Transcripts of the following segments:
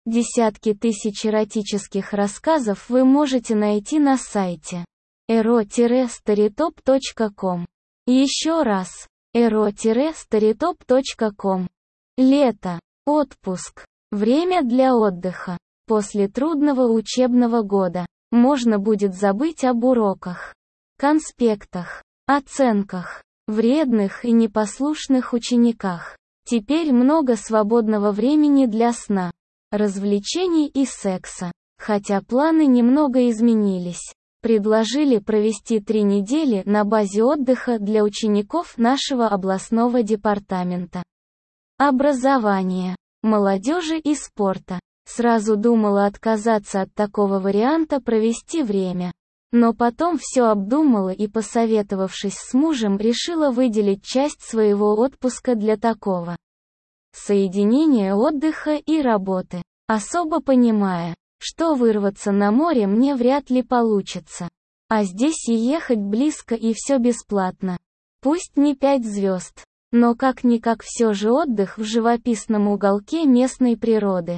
Десятки тысяч эротических рассказов вы можете найти на сайте ero-storytop.com. Еще раз, ero-storytop.com. Лето. Отпуск. Время для отдыха. После трудного учебного года можно будет забыть об уроках, конспектах, оценках, вредных и непослушных учениках. Теперь много свободного времени для сна, развлечений и секса. Хотя планы немного изменились. Предложили провести 3 недели на базе отдыха для учеников нашего областного департамента образования, молодежи и спорта. Сразу думала отказаться от такого варианта провести время. Но потом все обдумала и, посоветовавшись с мужем, решила выделить часть своего отпуска для такого соединения отдыха и работы. Особо понимая, что вырваться на море мне вряд ли получится. А здесь и ехать близко и все бесплатно. Пусть не 5 звезд, но как-никак все же отдых в живописном уголке местной природы.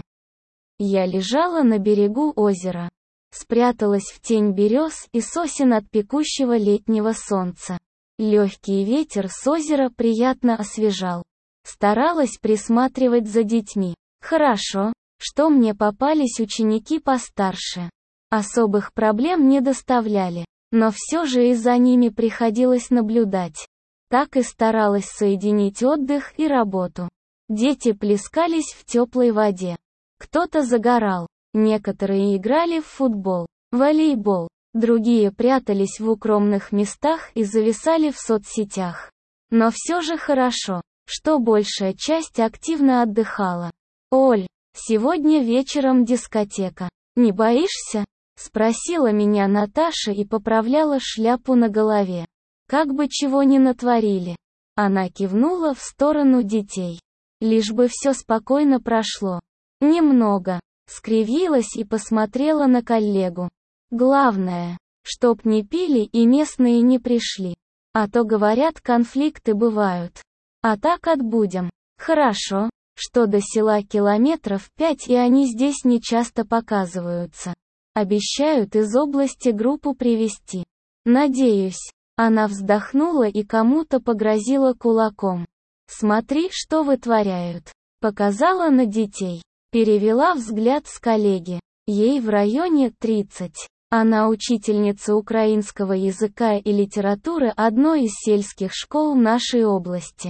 Я лежала на берегу озера. Спряталась в тень берез и сосен от пекущего летнего солнца. Легкий ветер с озера приятно освежал. Старалась присматривать за детьми. Хорошо, что мне попались ученики постарше. Особых проблем не доставляли, но все же и за ними приходилось наблюдать. Так и старалась соединить отдых и работу. Дети плескались в теплой воде. Кто-то загорал, некоторые играли в футбол, волейбол, другие прятались в укромных местах и зависали в соцсетях. Но все же хорошо, что большая часть активно отдыхала. «Оль, сегодня вечером дискотека. Не боишься?» — спросила меня Наташа и поправляла шляпу на голове. Как бы чего ни натворили. Она кивнула в сторону детей. Лишь бы все спокойно прошло. Немного. Скривилась и посмотрела на коллегу. Главное, чтоб не пили и местные не пришли. А то, говорят, конфликты бывают. А так отбудем. Хорошо, что до села километров 5 и они здесь не часто показываются. Обещают из области группу привезти. Надеюсь. Она вздохнула и кому-то погрозила кулаком. «Смотри, что вытворяют». Показала на детей. Перевела взгляд с коллеги. Ей в районе 30. Она учительница украинского языка и литературы одной из сельских школ нашей области.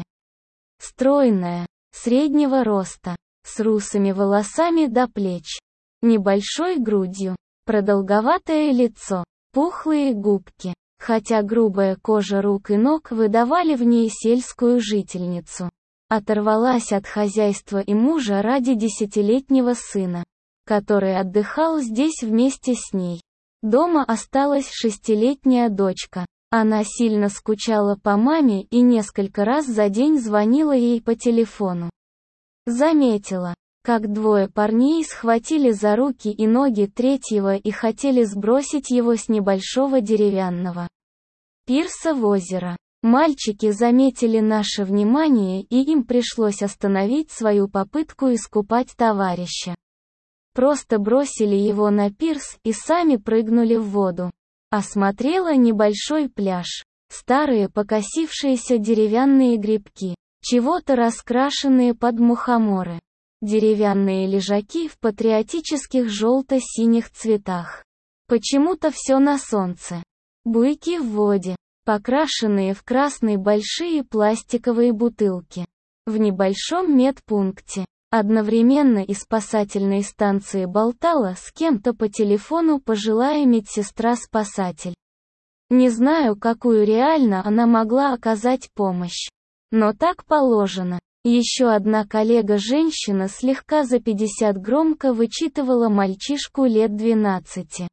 Стройная, среднего роста, с русыми волосами до плеч, небольшой грудью, продолговатое лицо, пухлые губки, хотя грубая кожа рук и ног выдавали в ней сельскую жительницу. Оторвалась от хозяйства и мужа ради 10-летнего сына, который отдыхал здесь вместе с ней. Дома осталась 6-летняя дочка. Она сильно скучала по маме и несколько раз за день звонила ей по телефону. Заметила, как 2 парней схватили за руки и ноги третьего и хотели сбросить его с небольшого деревянного пирса в озеро. Мальчики заметили наше внимание, и им пришлось остановить свою попытку искупать товарища. Просто бросили его на пирс и сами прыгнули в воду. Осмотрела небольшой пляж. Старые покосившиеся деревянные грибки, чего-то раскрашенные под мухоморы. Деревянные лежаки в патриотических желто-синих цветах. Почему-то все на солнце. Буйки в воде, покрашенные в красный большие пластиковые бутылки. В небольшом медпункте. Одновременно из спасательной станции болтала с кем-то по телефону пожилая медсестра-спасатель. Не знаю, какую реально она могла оказать помощь. Но так положено. Еще одна коллега-женщина слегка за 50 громко вычитывала мальчишку лет 12.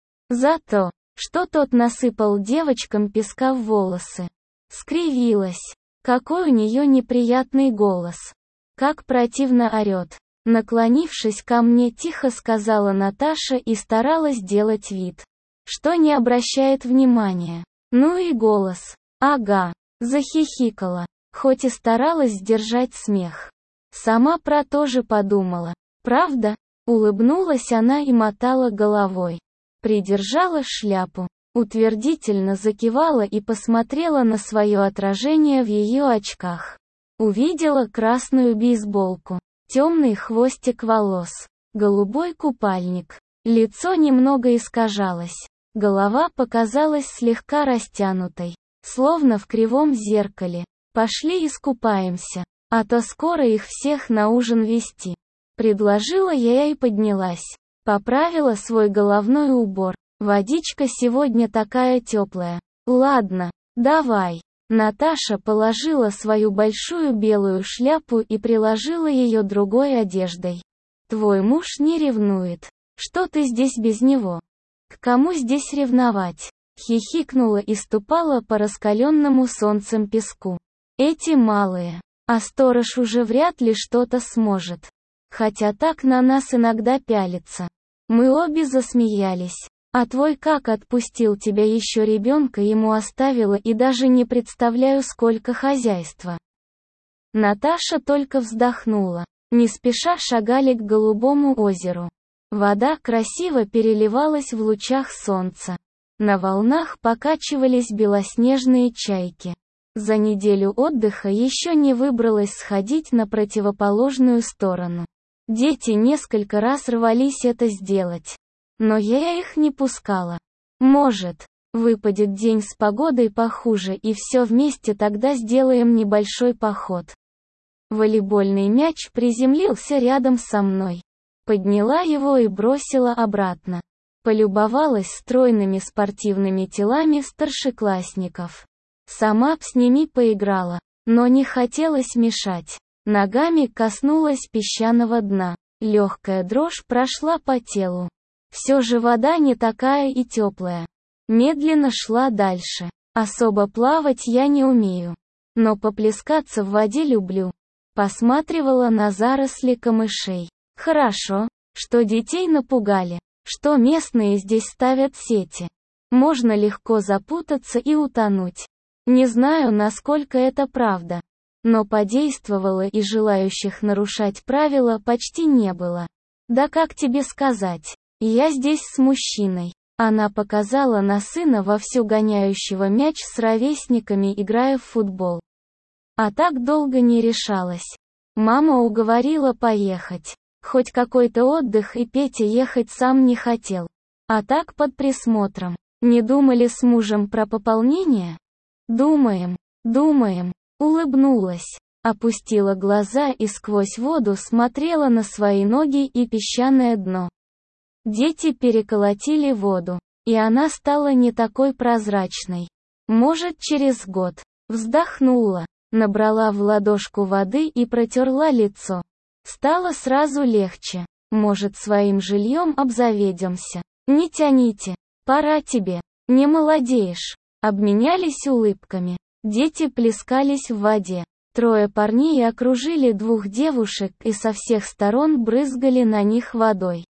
За то, что тот насыпал девочкам песка в волосы. Скривилась. Какой у нее неприятный голос. Как противно орет. Наклонившись ко мне, тихо сказала Наташа и старалась делать вид, что не обращает внимания. Ну и голос. Ага. Захихикала. Хоть и старалась сдержать смех. Сама про то же подумала. Правда? Улыбнулась она и мотала головой. Придержала шляпу. Утвердительно закивала и посмотрела на свое отражение в ее очках. Увидела красную бейсболку, темный хвостик волос, голубой купальник. Лицо немного искажалось. Голова показалась слегка растянутой, словно в кривом зеркале. «Пошли искупаемся, а то скоро их всех на ужин вести», — предложила я и поднялась. Поправила свой головной убор. «Водичка сегодня такая теплая». «Ладно, давай». Наташа положила свою большую белую шляпу и приложила ее другой одеждой. «Твой муж не ревнует. Что ты здесь без него?» «К кому здесь ревновать?» Хихикнула и ступала по раскаленному солнцем песку. «Эти малые. А сторож уже вряд ли что-то сможет. Хотя так на нас иногда пялится». Мы обе засмеялись. «А твой как отпустил тебя еще ребенка ему оставила и даже не представляю сколько хозяйства». Наташа только вздохнула. Не спеша шагали к голубому озеру. Вода красиво переливалась в лучах солнца. На волнах покачивались белоснежные чайки. За неделю отдыха еще не выбралась сходить на противоположную сторону. Дети несколько раз рвались это сделать. Но я их не пускала. Может, выпадет день с погодой похуже и все вместе тогда сделаем небольшой поход. Волейбольный мяч приземлился рядом со мной. Подняла его и бросила обратно. Полюбовалась стройными спортивными телами старшеклассников. Сама б с ними поиграла, но не хотелось мешать. Ногами коснулась песчаного дна. Легкая дрожь прошла по телу. Все же вода не такая и теплая. Медленно шла дальше. Особо плавать я не умею. Но поплескаться в воде люблю. Посматривала на заросли камышей. Хорошо, что детей напугали, что местные здесь ставят сети. Можно легко запутаться и утонуть. Не знаю, насколько это правда. Но подействовало и желающих нарушать правила почти не было. Да как тебе сказать? Я здесь с мужчиной. Она показала на сына вовсю гоняющего мяч с ровесниками, играя в футбол. А так долго не решалась. Мама уговорила поехать. Хоть какой-то отдых, и Петя ехать сам не хотел. А так под присмотром. Не думали с мужем про пополнение? Думаем. Улыбнулась. Опустила глаза и сквозь воду смотрела на свои ноги и песчаное дно. Дети переколотили воду, и она стала не такой прозрачной. Может, через год. Вздохнула, набрала в ладошку воды и протерла лицо. Стало сразу легче. Может, своим жильем обзаведемся. Не тяните. Пора тебе. Не молодеешь. Обменялись улыбками. Дети плескались в воде. Трое парней окружили двух девушек и со всех сторон брызгали на них водой.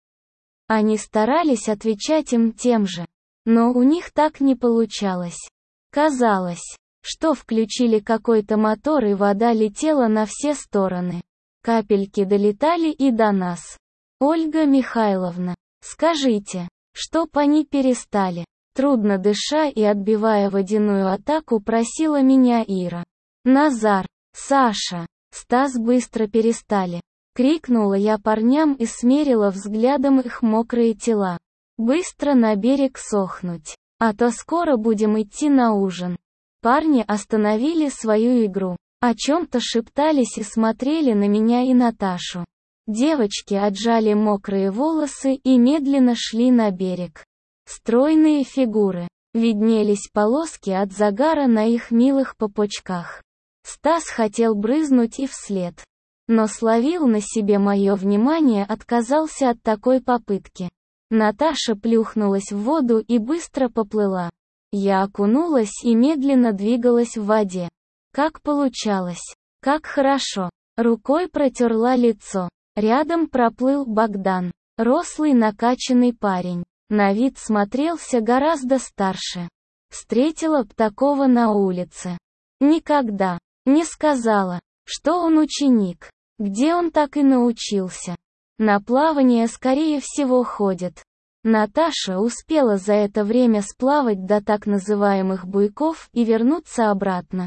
Они старались отвечать им тем же. Но у них так не получалось. Казалось, что включили какой-то мотор и вода летела на все стороны. Капельки долетали и до нас. «Ольга Михайловна, скажите, чтоб они перестали?» Трудно дыша и отбивая водяную атаку, просила меня Ира. «Назар, Саша, Стас, быстро перестали!» Крикнула я парням и смерила взглядом их мокрые тела. «Быстро на берег сохнуть, а то скоро будем идти на ужин». Парни остановили свою игру. О чем-то шептались и смотрели на меня и Наташу. Девочки отжали мокрые волосы и медленно шли на берег. Стройные фигуры. Виднелись полоски от загара на их милых попочках. Стас хотел брызнуть и вслед. Но словил на себе мое внимание, отказался от такой попытки. Наташа плюхнулась в воду и быстро поплыла. Я окунулась и медленно двигалась в воде. Как получалось. Как хорошо. Рукой протерла лицо. Рядом проплыл Богдан. Рослый накачанный парень. На вид смотрелся гораздо старше. Встретила б такого на улице. Никогда. Не сказала, что он ученик. Где он так и научился. На плавание скорее всего ходит. Наташа успела за это время сплавать до так называемых буйков и вернуться обратно.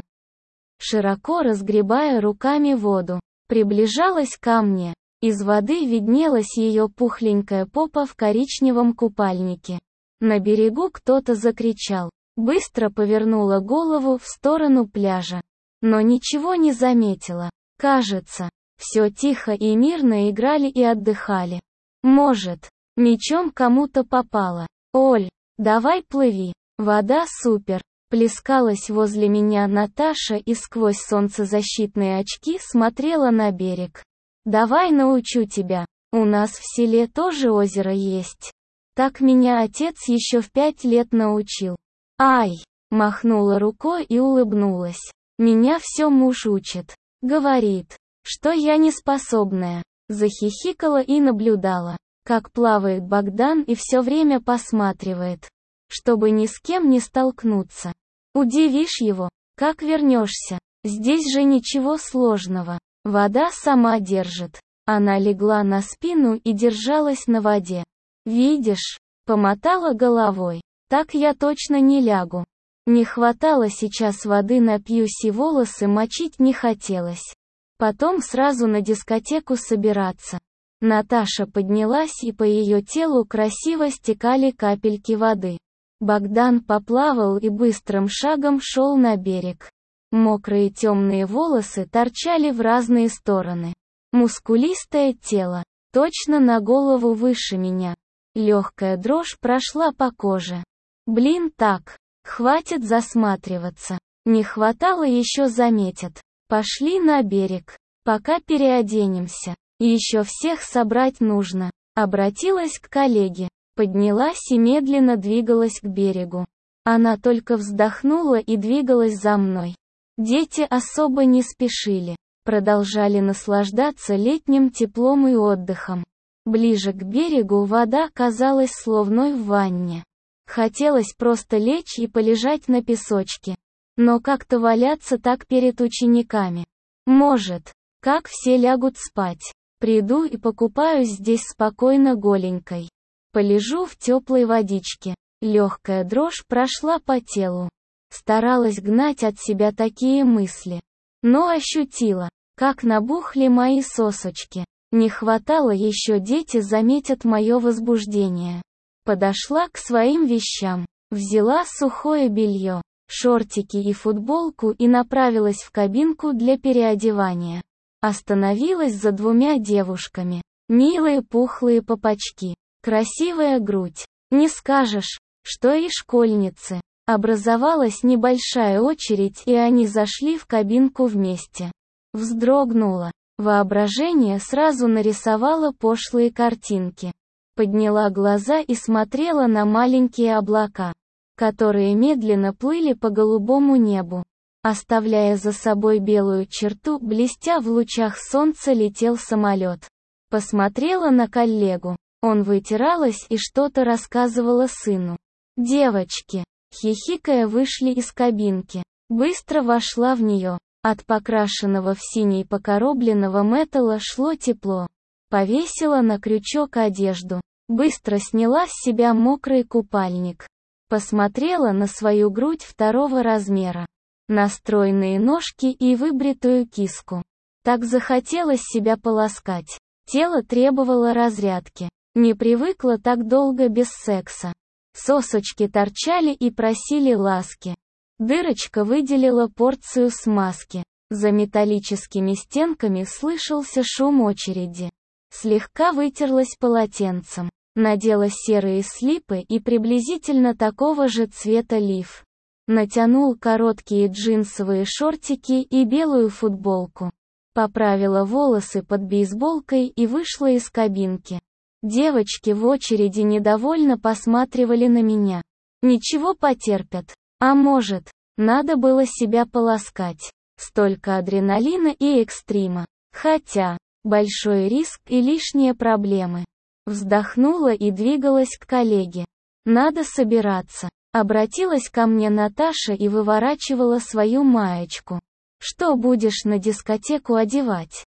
Широко разгребая руками воду, приближалась ко мне. Из воды виднелась ее пухленькая попа в коричневом купальнике. На берегу кто-то закричал. Быстро повернула голову в сторону пляжа. Но ничего не заметила. Кажется, все тихо и мирно играли и отдыхали. Может, мячом кому-то попало. Оль, давай плыви. Вода супер. Плескалась возле меня Наташа и сквозь солнцезащитные очки смотрела на берег. Давай научу тебя. У нас в селе тоже озеро есть. Так меня отец еще в 5 лет научил. Ай! Махнула рукой и улыбнулась. Меня все муж учит. Говорит, что я неспособная. Захихикала и наблюдала, как плавает Богдан и все время посматривает, чтобы ни с кем не столкнуться. Удивишь его, как вернешься. Здесь же ничего сложного. Вода сама держит. Она легла на спину и держалась на воде. Видишь? Помотала головой. Так я точно не лягу. Не хватало сейчас воды, напьюсь и волосы мочить не хотелось. Потом сразу на дискотеку собираться. Наташа поднялась, и по ее телу красиво стекали капельки воды. Богдан поплавал и быстрым шагом шел на берег. Мокрые темные волосы торчали в разные стороны. Мускулистое тело, точно на голову выше меня. Легкая дрожь прошла по коже. Блин, так, хватит засматриваться. Не хватало еще заметят. Пошли на берег, пока переоденемся. Еще всех собрать нужно. Обратилась к коллеге. Поднялась и медленно двигалась к берегу. Она только вздохнула и двигалась за мной. Дети особо не спешили. Продолжали наслаждаться летним теплом и отдыхом. Ближе к берегу вода казалась словной в ванне. Хотелось просто лечь и полежать на песочке. Но как-то валяться так перед учениками. Может, как все лягут спать. Приду и покупаюсь здесь спокойно голенькой. Полежу в теплой водичке. Легкая дрожь прошла по телу. Старалась гнать от себя такие мысли. Но ощутила, как набухли мои сосочки. Не хватало еще дети заметят мое возбуждение. Подошла к своим вещам. Взяла сухое белье, шортики и футболку и направилась в кабинку для переодевания. Остановилась за 2 девушками. Милые пухлые попочки. Красивая грудь. Не скажешь, что и школьницы. Образовалась небольшая очередь, и они зашли в кабинку вместе. Вздрогнула. Воображение сразу нарисовало пошлые картинки. Подняла глаза и смотрела на маленькие облака, которые медленно плыли по голубому небу. Оставляя за собой белую черту, блестя в лучах солнца, летел самолет. Посмотрела на коллегу. Он вытиралась и что-то рассказывала сыну. Девочки, хихикая, вышли из кабинки. Быстро вошла в нее. От покрашенного в синий покоробленного металла шло тепло. Повесила на крючок одежду. Быстро сняла с себя мокрый купальник. Посмотрела на свою грудь 2 размера. На стройные ножки и выбритую киску. Так захотелось себя поласкать. Тело требовало разрядки. Не привыкла так долго без секса. Сосочки торчали и просили ласки. Дырочка выделила порцию смазки. За металлическими стенками слышался шум очереди. Слегка вытерлась полотенцем. Надела серые слипы и приблизительно такого же цвета лиф. Натянул короткие джинсовые шортики и белую футболку. Поправила волосы под бейсболкой и вышла из кабинки. Девочки в очереди недовольно посматривали на меня. Ничего, потерпят. А может, надо было себя поласкать. Столько адреналина и экстрима. Хотя, большой риск и лишние проблемы. Вздохнула и двигалась к коллеге. Надо собираться. Обратилась ко мне Наташа и выворачивала свою маечку. Что будешь на дискотеку одевать?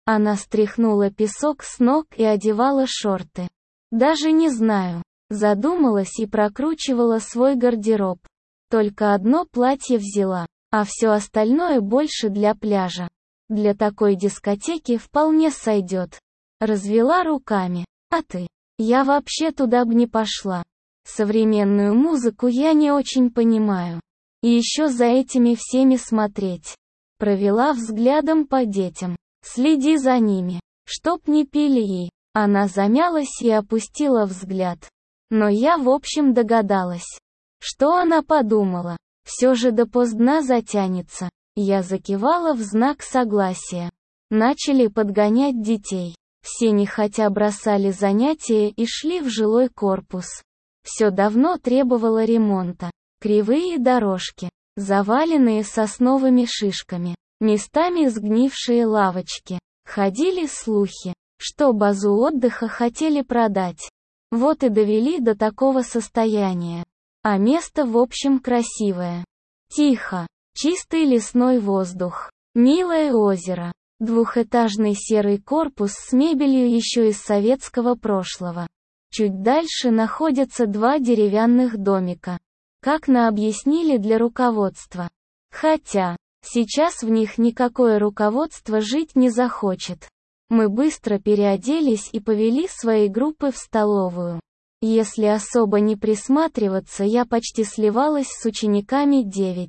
Она стряхнула песок с ног и одевала шорты. Даже не знаю. Задумалась и прокручивала свой гардероб. Только одно платье взяла, а все остальное больше для пляжа. Для такой дискотеки вполне сойдет. Развела руками. А ты? Я вообще туда бы не пошла. Современную музыку я не очень понимаю. И еще за этими всеми смотреть. Провела взглядом по детям. Следи за ними, чтоб не пили и... Она замялась и опустила взгляд. Но я в общем догадалась. Что она подумала? Все же допоздна затянется. Я закивала в знак согласия. Начали подгонять детей. Все нехотя бросали занятия и шли в жилой корпус. Все давно требовало ремонта. Кривые дорожки, заваленные сосновыми шишками, местами сгнившие лавочки. Ходили слухи, что базу отдыха хотели продать. Вот и довели до такого состояния. А место в общем красивое. Тихо, чистый лесной воздух, милое озеро, двухэтажный серый корпус с мебелью еще из советского прошлого. Чуть дальше находятся 2 деревянных домика. Как нам объяснили для руководства. Хотя, сейчас в них никакое руководство жить не захочет. Мы быстро переоделись и повели свои группы в столовую. Если особо не присматриваться, я почти сливалась с учениками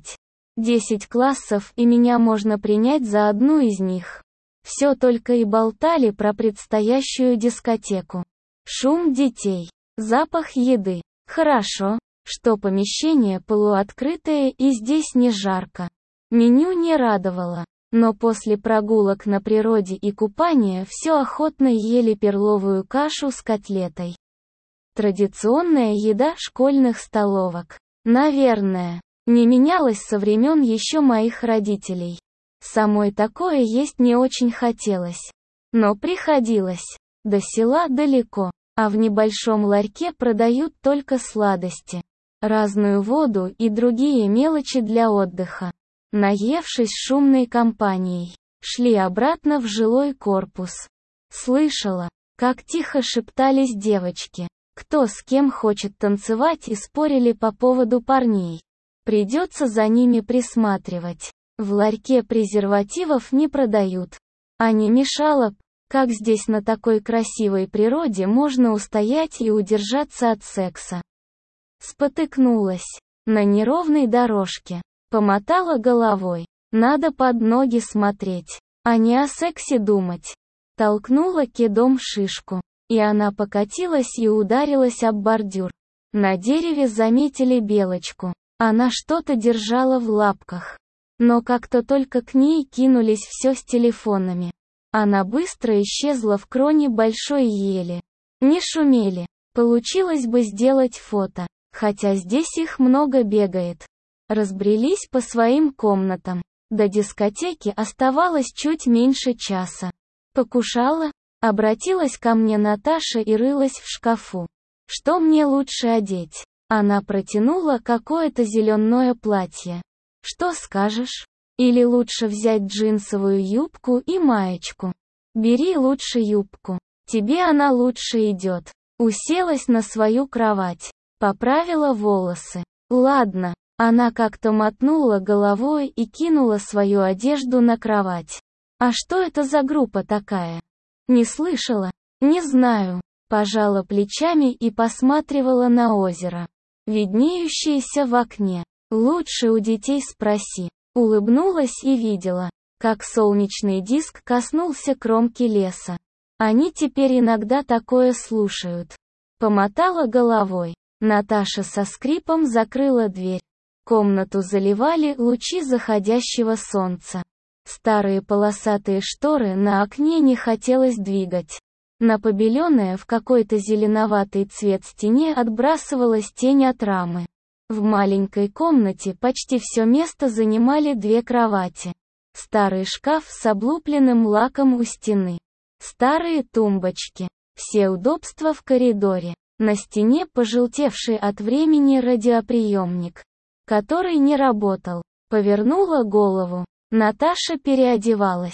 9-10 классов, и меня можно принять за одну из них. Все только и болтали про предстоящую дискотеку. Шум детей, запах еды. Хорошо, что помещение полуоткрытое и здесь не жарко. Меню не радовало. Но после прогулок на природе и купания все охотно ели перловую кашу с котлетой. Традиционная еда школьных столовок. Наверное, не менялась со времен еще моих родителей. Самой такое есть не очень хотелось. Но приходилось. До села далеко, а в небольшом ларьке продают только сладости, разную воду и другие мелочи для отдыха. Наевшись шумной компанией, шли обратно в жилой корпус. Слышала, как тихо шептались девочки, кто с кем хочет танцевать, и спорили по поводу парней. Придется за ними присматривать. В ларьке презервативов не продают. А не мешало б, как здесь на такой красивой природе можно устоять и удержаться от секса. Спотыкнулась на неровной дорожке. Помотала головой. Надо под ноги смотреть, а не о сексе думать. Толкнула кедом шишку, и она покатилась и ударилась об бордюр. На дереве заметили белочку. Она что-то держала в лапках. Но как-то только к ней кинулись все с телефонами. Она быстро исчезла в кроне большой ели. Не шумели. Получилось бы сделать фото, хотя здесь их много бегает. Разбрелись по своим комнатам. До дискотеки оставалось чуть меньше часа. Покушала? Обратилась ко мне Наташа и рылась в шкафу. Что мне лучше одеть? Она протянула какое-то зеленое платье. Что скажешь? Или лучше взять джинсовую юбку и маечку? Бери лучше юбку. Тебе она лучше идет. Уселась на свою кровать. Поправила волосы. Ладно. Она как-то мотнула головой и кинула свою одежду на кровать. А что это за группа такая? Не слышала? Не знаю. Пожала плечами и посматривала на озеро, виднеющееся в окне. Лучше у детей спроси. Улыбнулась и видела, как солнечный диск коснулся кромки леса. Они теперь иногда такое слушают. Помотала головой. Наташа со скрипом закрыла дверь. Комнату заливали лучи заходящего солнца. Старые полосатые шторы на окне не хотелось двигать. На побеленное в какой-то зеленоватый цвет стене отбрасывалась тень от рамы. В маленькой комнате почти все место занимали 2 кровати. Старый шкаф с облупленным лаком у стены. Старые тумбочки. Все удобства в коридоре. На стене пожелтевший от времени радиоприемник, который не работал. Повернула голову. Наташа переодевалась.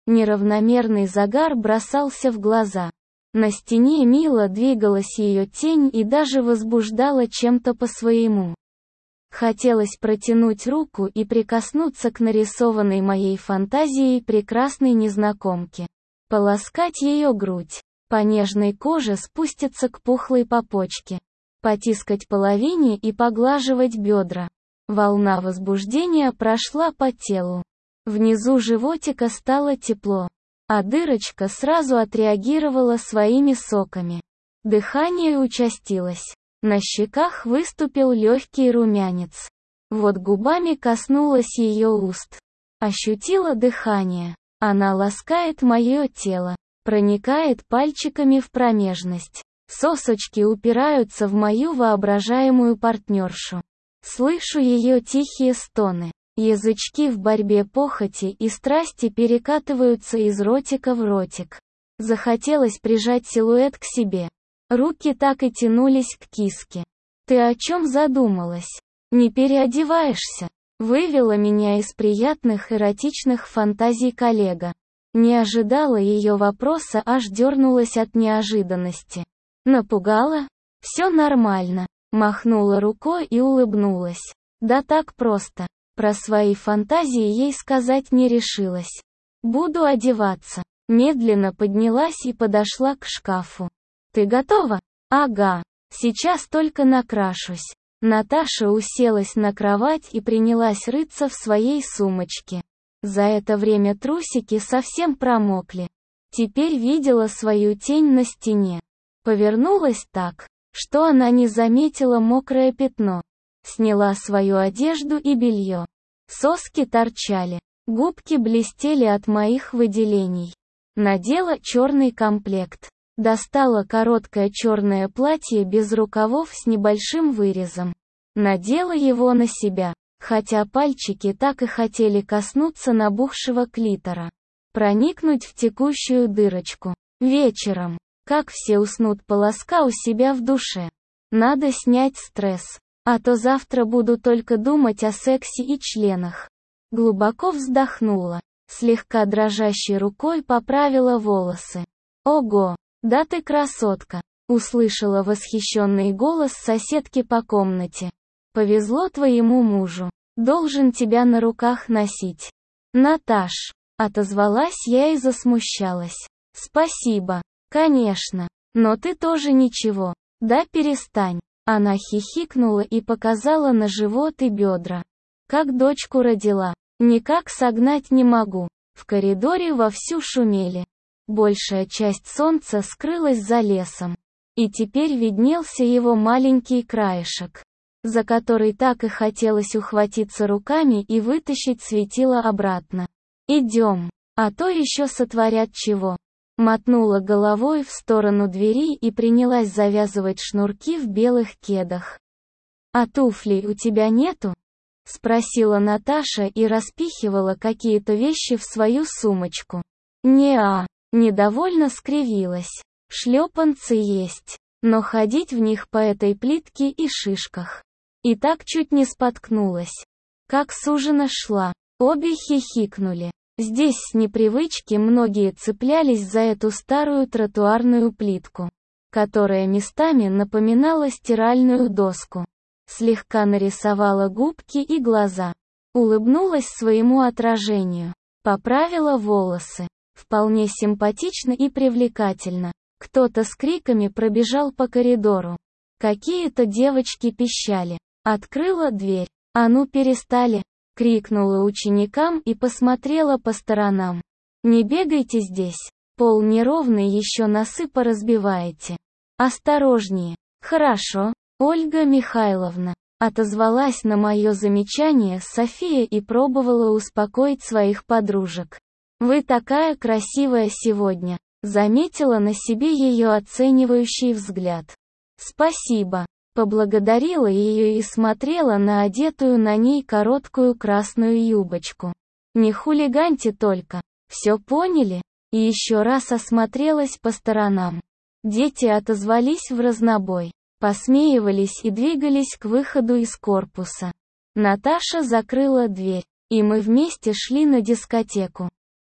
Неравномерный загар бросался в глаза. На стене мило двигалась ее тень и даже возбуждала чем-то по-своему. Хотелось протянуть руку и прикоснуться к нарисованной моей фантазией прекрасной незнакомке. Поласкать ее грудь, по нежной коже спуститься к пухлой попочке, потискать половине и поглаживать бедра. Волна возбуждения прошла по телу. Внизу животика стало тепло, а дырочка сразу отреагировала своими соками. Дыхание участилось. На щеках выступил легкий румянец. Вот губами коснулась ее уст. Ощутила дыхание. Она ласкает мое тело, проникает пальчиками в промежность. Сосочки упираются в мою воображаемую партнершу. Слышу ее тихие стоны. Язычки в борьбе похоти и страсти перекатываются из ротика в ротик. Захотелось прижать силуэт к себе. Руки так и тянулись к киске. «Ты о чем задумалась? Не переодеваешься?» Вывела меня из приятных эротичных фантазий коллега. Не ожидала ее вопроса, аж дернулась от неожиданности. Напугала? «Все нормально», махнула рукой и улыбнулась. Да так просто. Про свои фантазии ей сказать не решилась. «Буду одеваться». Медленно поднялась и подошла к шкафу. «Ты готова?» «Ага. Сейчас только накрашусь». Наташа уселась на кровать и принялась рыться в своей сумочке. За это время трусики совсем промокли. Теперь видела свою тень на стене. Повернулась так, что она не заметила мокрое пятно. Сняла свою одежду и белье. Соски торчали. Губки блестели от моих выделений. Надела черный комплект. Достала короткое черное платье без рукавов с небольшим вырезом. Надела его на себя, хотя пальчики так и хотели коснуться набухшего клитора. Проникнуть в текущую дырочку. Вечером, как все уснут, полоска у себя в душе. Надо снять стресс, а то завтра буду только думать о сексе и членах. Глубоко вздохнула, слегка дрожащей рукой поправила волосы. Ого! «Да ты красотка!» — услышала восхищенный голос соседки по комнате. «Повезло твоему мужу. Должен тебя на руках носить». «Наташ!» — отозвалась я и засмущалась. «Спасибо. Конечно. Но ты тоже ничего. Да перестань». Она хихикнула и показала на живот и бедра. Как дочку родила. Никак согнать не могу. В коридоре вовсю шумели. Большая часть солнца скрылась за лесом. И теперь виднелся его маленький краешек, за который так и хотелось ухватиться руками и вытащить светило обратно. «Идем, а то еще сотворят чего». Мотнула головой в сторону двери и принялась завязывать шнурки в белых кедах. «А туфлей у тебя нету?» — спросила Наташа и распихивала какие-то вещи в свою сумочку. «Не-а». Недовольно скривилась. Шлепанцы есть, но ходить в них по этой плитке и шишках. И так чуть не споткнулась. Как сужено шла. Обе хихикнули. Здесь с непривычки многие цеплялись за эту старую тротуарную плитку, которая местами напоминала стиральную доску. Слегка нарисовала губки и глаза. Улыбнулась своему отражению. Поправила волосы. Вполне симпатично и привлекательно. Кто-то с криками пробежал по коридору. Какие-то девочки пищали. Открыла дверь. «А ну перестали!» — крикнула ученикам и посмотрела по сторонам. «Не бегайте здесь. Пол неровный, еще носы поразбиваете. Осторожнее». «Хорошо, Ольга Михайловна», — отозвалась на мое замечание София и пробовала успокоить своих подружек. «Вы такая красивая сегодня», — заметила на себе ее оценивающий взгляд. «Спасибо», — поблагодарила ее и смотрела на одетую на ней короткую красную юбочку. «Не хулиганьте только, все поняли?» И еще раз осмотрелась по сторонам. Дети отозвались в разнобой, посмеивались и двигались к выходу из корпуса. Наташа закрыла дверь, и мы вместе шли на дискотеку.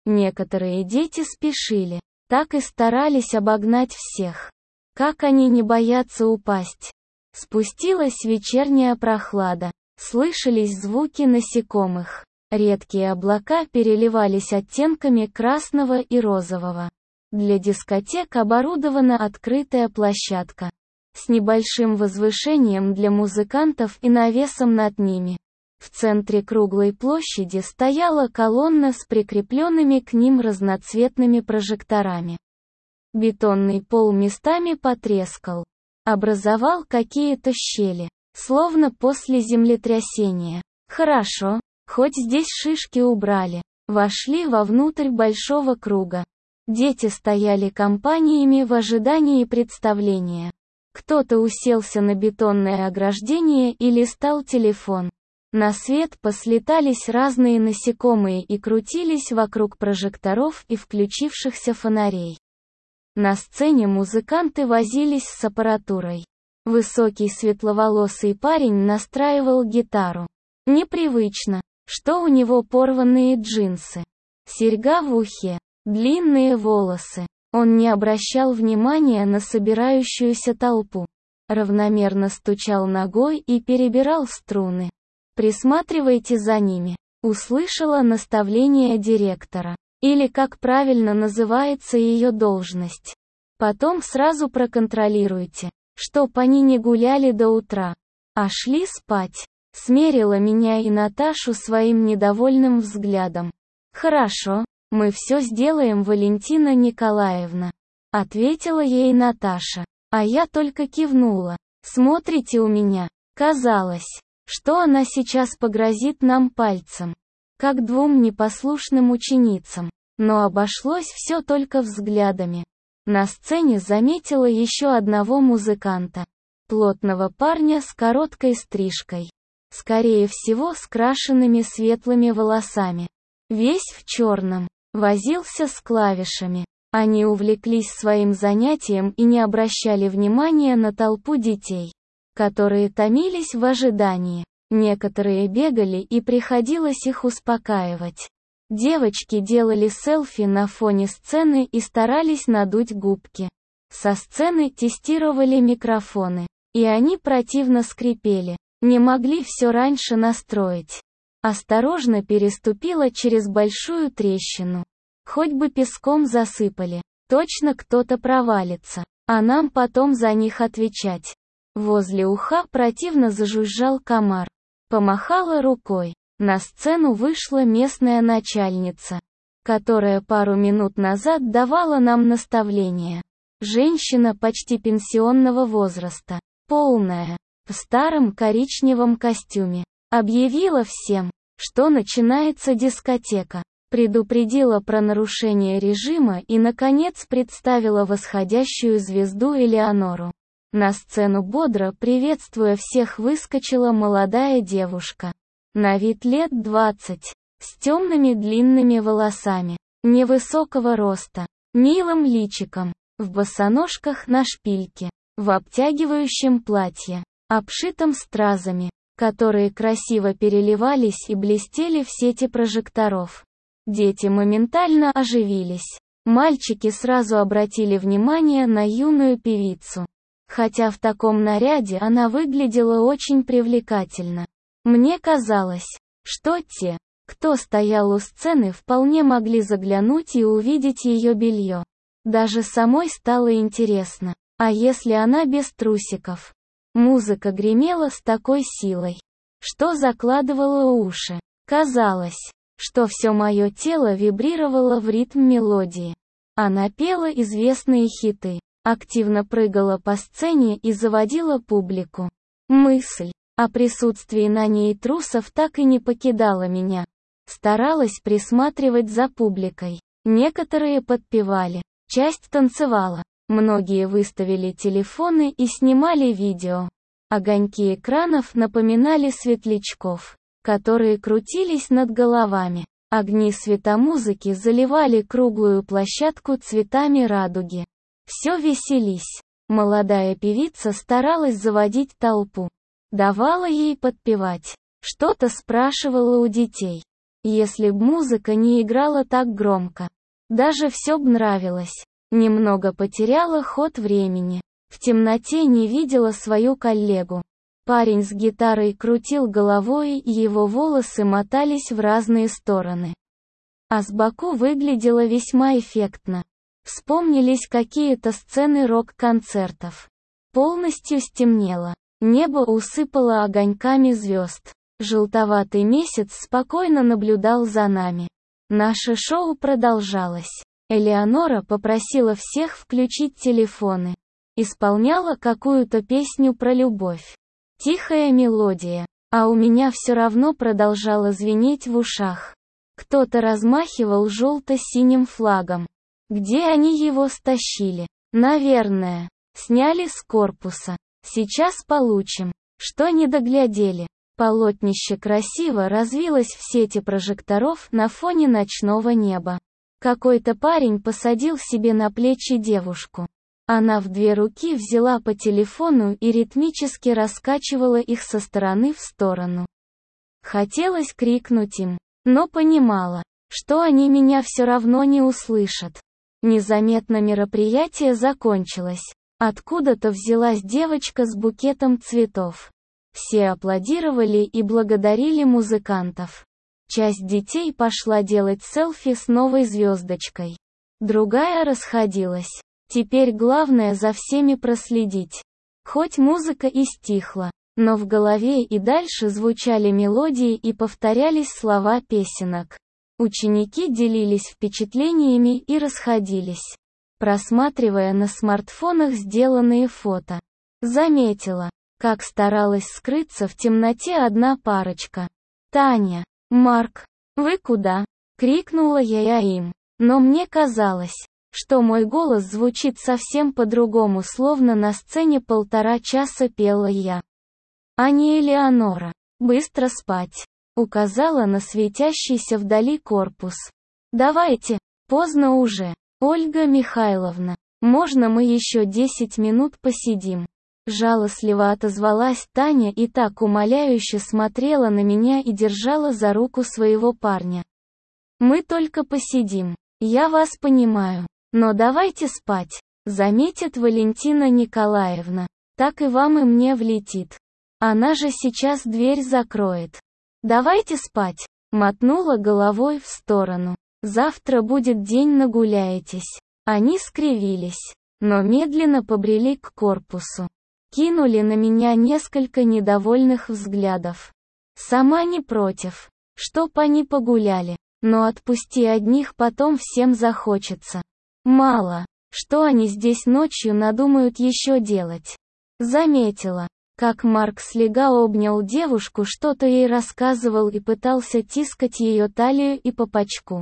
Некоторые дети спешили, так и старались обогнать всех. Как они не боятся упасть? Спустилась вечерняя прохлада. Слышались звуки насекомых. Редкие облака переливались оттенками красного и розового. Для дискотек оборудована открытая площадка с небольшим возвышением для музыкантов и навесом над ними. В центре круглой площади стояла колонна с прикрепленными к ним разноцветными прожекторами. Бетонный пол местами потрескал, образовал какие-то щели, словно после землетрясения. Хорошо, хоть здесь шишки убрали. Вошли вовнутрь большого круга. Дети стояли компаниями в ожидании представления. Кто-то уселся на бетонное ограждение и листал телефон. На свет послетались разные насекомые и крутились вокруг прожекторов и включившихся фонарей. На сцене музыканты возились с аппаратурой. Высокий светловолосый парень настраивал гитару. Непривычно, что у него порванные джинсы, серьга в ухе, длинные волосы. Он не обращал внимания на собирающуюся толпу. Равномерно стучал ногой и перебирал струны. «Присматривайте за ними», — услышала наставление директора. Или как правильно называется ее должность. Потом сразу проконтролируйте, чтоб они не гуляли до утра, а шли спать. Смерила меня и Наташу своим недовольным взглядом. «Хорошо, мы все сделаем, Валентина Николаевна», — ответила ей Наташа. А я только кивнула. «Смотрите у меня». Казалось, что она сейчас погрозит нам пальцем, как двум непослушным ученицам. Но обошлось все только взглядами. На сцене заметила еще одного музыканта. Плотного парня с короткой стрижкой. Скорее всего, с крашенными светлыми волосами. Весь в черном. Возился с клавишами. Они увлеклись своим занятием и не обращали внимания на толпу детей, которые томились в ожидании. Некоторые бегали и приходилось их успокаивать. Девочки делали селфи на фоне сцены и старались надуть губки. Со сцены тестировали микрофоны, и они противно скрипели. Не могли все раньше настроить. Осторожно переступила через большую трещину. Хоть бы песком засыпали. Точно кто-то провалится, а нам потом за них отвечать. Возле уха противно зажужжал комар. Помахала рукой. На сцену вышла местная начальница, которая пару минут назад давала нам наставления. Женщина почти пенсионного возраста, полная, в старом коричневом костюме, объявила всем, что начинается дискотека, предупредила про нарушение режима и, наконец, представила восходящую звезду Элеонору. На сцену бодро, приветствуя всех, выскочила молодая девушка. На вид лет 20, с темными длинными волосами, невысокого роста, милым личиком, в босоножках на шпильке, в обтягивающем платье, обшитом стразами, которые красиво переливались и блестели в сети прожекторов. Дети моментально оживились. Мальчики сразу обратили внимание на юную певицу. Хотя в таком наряде она выглядела очень привлекательно. Мне казалось, что те, кто стоял у сцены, вполне могли заглянуть и увидеть ее белье. Даже самой стало интересно, а если она без трусиков? Музыка гремела с такой силой, что закладывала уши. Казалось, что все мое тело вибрировало в ритм мелодии. Она пела известные хиты, активно прыгала по сцене и заводила публику. Мысль о присутствии на ней трусов так и не покидала меня. Старалась присматривать за публикой. Некоторые подпевали, часть танцевала. Многие выставили телефоны и снимали видео. Огоньки экранов напоминали светлячков, которые крутились над головами. Огни светомузыки заливали круглую площадку цветами радуги. Все веселись. Молодая певица старалась заводить толпу. Давала ей подпевать. Что-то спрашивала у детей. если б музыка не играла так громко. Даже все б нравилось. Немного потеряла ход времени. В темноте не видела свою коллегу. Парень с гитарой крутил головой, и его волосы мотались в разные стороны. А сбоку выглядело весьма эффектно. Вспомнились какие-то сцены рок-концертов. Полностью стемнело. Небо усыпало огоньками звезд. Желтоватый месяц спокойно наблюдал за нами. Наше шоу продолжалось. Элеонора попросила всех включить телефоны. Исполняла какую-то песню про любовь. Тихая мелодия, а у меня все равно продолжало звенеть в ушах. Кто-то размахивал желто-синим флагом. Где они его стащили? Наверное, сняли с корпуса. Сейчас получим. Что не доглядели. Полотнище красиво развилось в сети прожекторов на фоне ночного неба. Какой-то парень посадил себе на плечи девушку. Она в 2 руки взяла по телефону и ритмически раскачивала их со стороны в сторону. Хотелось крикнуть им, но понимала, что они меня все равно не услышат. Незаметно мероприятие закончилось. Откуда-то взялась девочка с букетом цветов. Все аплодировали и благодарили музыкантов. Часть детей пошла делать селфи с новой звездочкой. Другая расходилась. Теперь главное за всеми проследить. Хоть музыка и стихла, но в голове и дальше звучали мелодии и повторялись слова песенок. Ученики делились впечатлениями и расходились, просматривая на смартфонах сделанные фото. Заметила, как старалась скрыться в темноте одна парочка. «Таня, Марк, вы куда?» — крикнула я им. Но мне казалось, что мой голос звучит совсем по-другому, словно на сцене 1,5 часа пела я. А не Элеонора. «Быстро спать», — указала на светящийся вдали корпус. «Давайте, поздно уже. Ольга Михайловна, можно мы еще 10 минут посидим?» Жалостливо отозвалась Таня и так умоляюще смотрела на меня и держала за руку своего парня. «Мы только посидим. Я вас понимаю. Но давайте спать», — заметит Валентина Николаевна. «Так и вам, и мне влетит. Она же сейчас дверь закроет». «Давайте спать», — мотнула головой в сторону. «Завтра будет день, нагуляетесь». Они скривились, но медленно побрели к корпусу. Кинули на меня несколько недовольных взглядов. Сама не против, чтоб они погуляли, но отпусти одних, потом всем захочется. Мало, что они здесь ночью надумают еще делать. Заметила, как Марк слегка обнял девушку, что-то ей рассказывал и пытался тискать ее талию и попочку.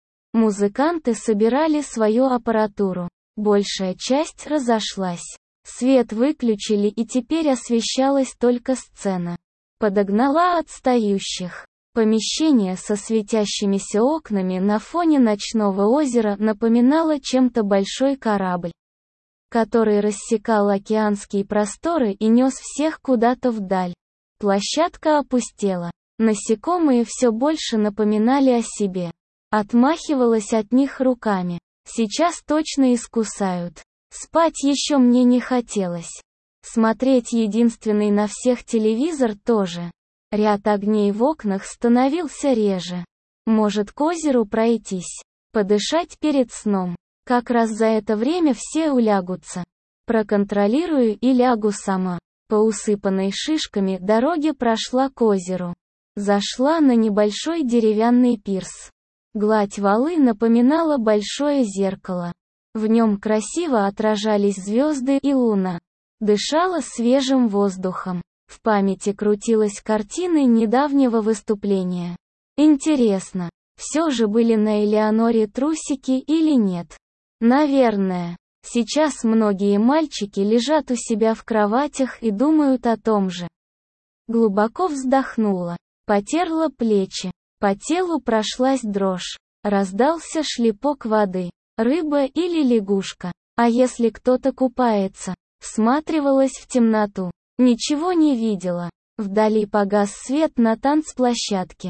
Музыканты собирали свою аппаратуру. Большая часть разошлась. Свет выключили, и теперь освещалась только сцена. Подогнала отстающих. Помещение со светящимися окнами на фоне ночного озера напоминало чем-то большой корабль, который рассекал океанские просторы и нес всех куда-то вдаль. Площадка опустела. Насекомые все больше напоминали о себе. Отмахивалась от них руками. Сейчас точно искусают. Спать еще мне не хотелось. Смотреть единственный на всех телевизор тоже. Ряд огней в окнах становился реже. Может, к озеру пройтись, подышать перед сном. Как раз за это время все улягутся. Проконтролирую и лягу сама. По усыпанной шишками дороге прошла к озеру. Зашла на небольшой деревянный пирс. Гладь валы напоминала большое зеркало. В нем красиво отражались звезды и луна. Дышала свежим воздухом. В памяти крутилась картина недавнего выступления. Интересно, все же были на Элеоноре трусики или нет? Наверное. Сейчас многие мальчики лежат у себя в кроватях и думают о том же. Глубоко вздохнула, потерла плечи. По телу прошлась дрожь. Раздался шлепок воды. Рыба или лягушка? А если кто-то купается? Всматривалась в темноту. Ничего не видела. Вдали погас свет на танцплощадке.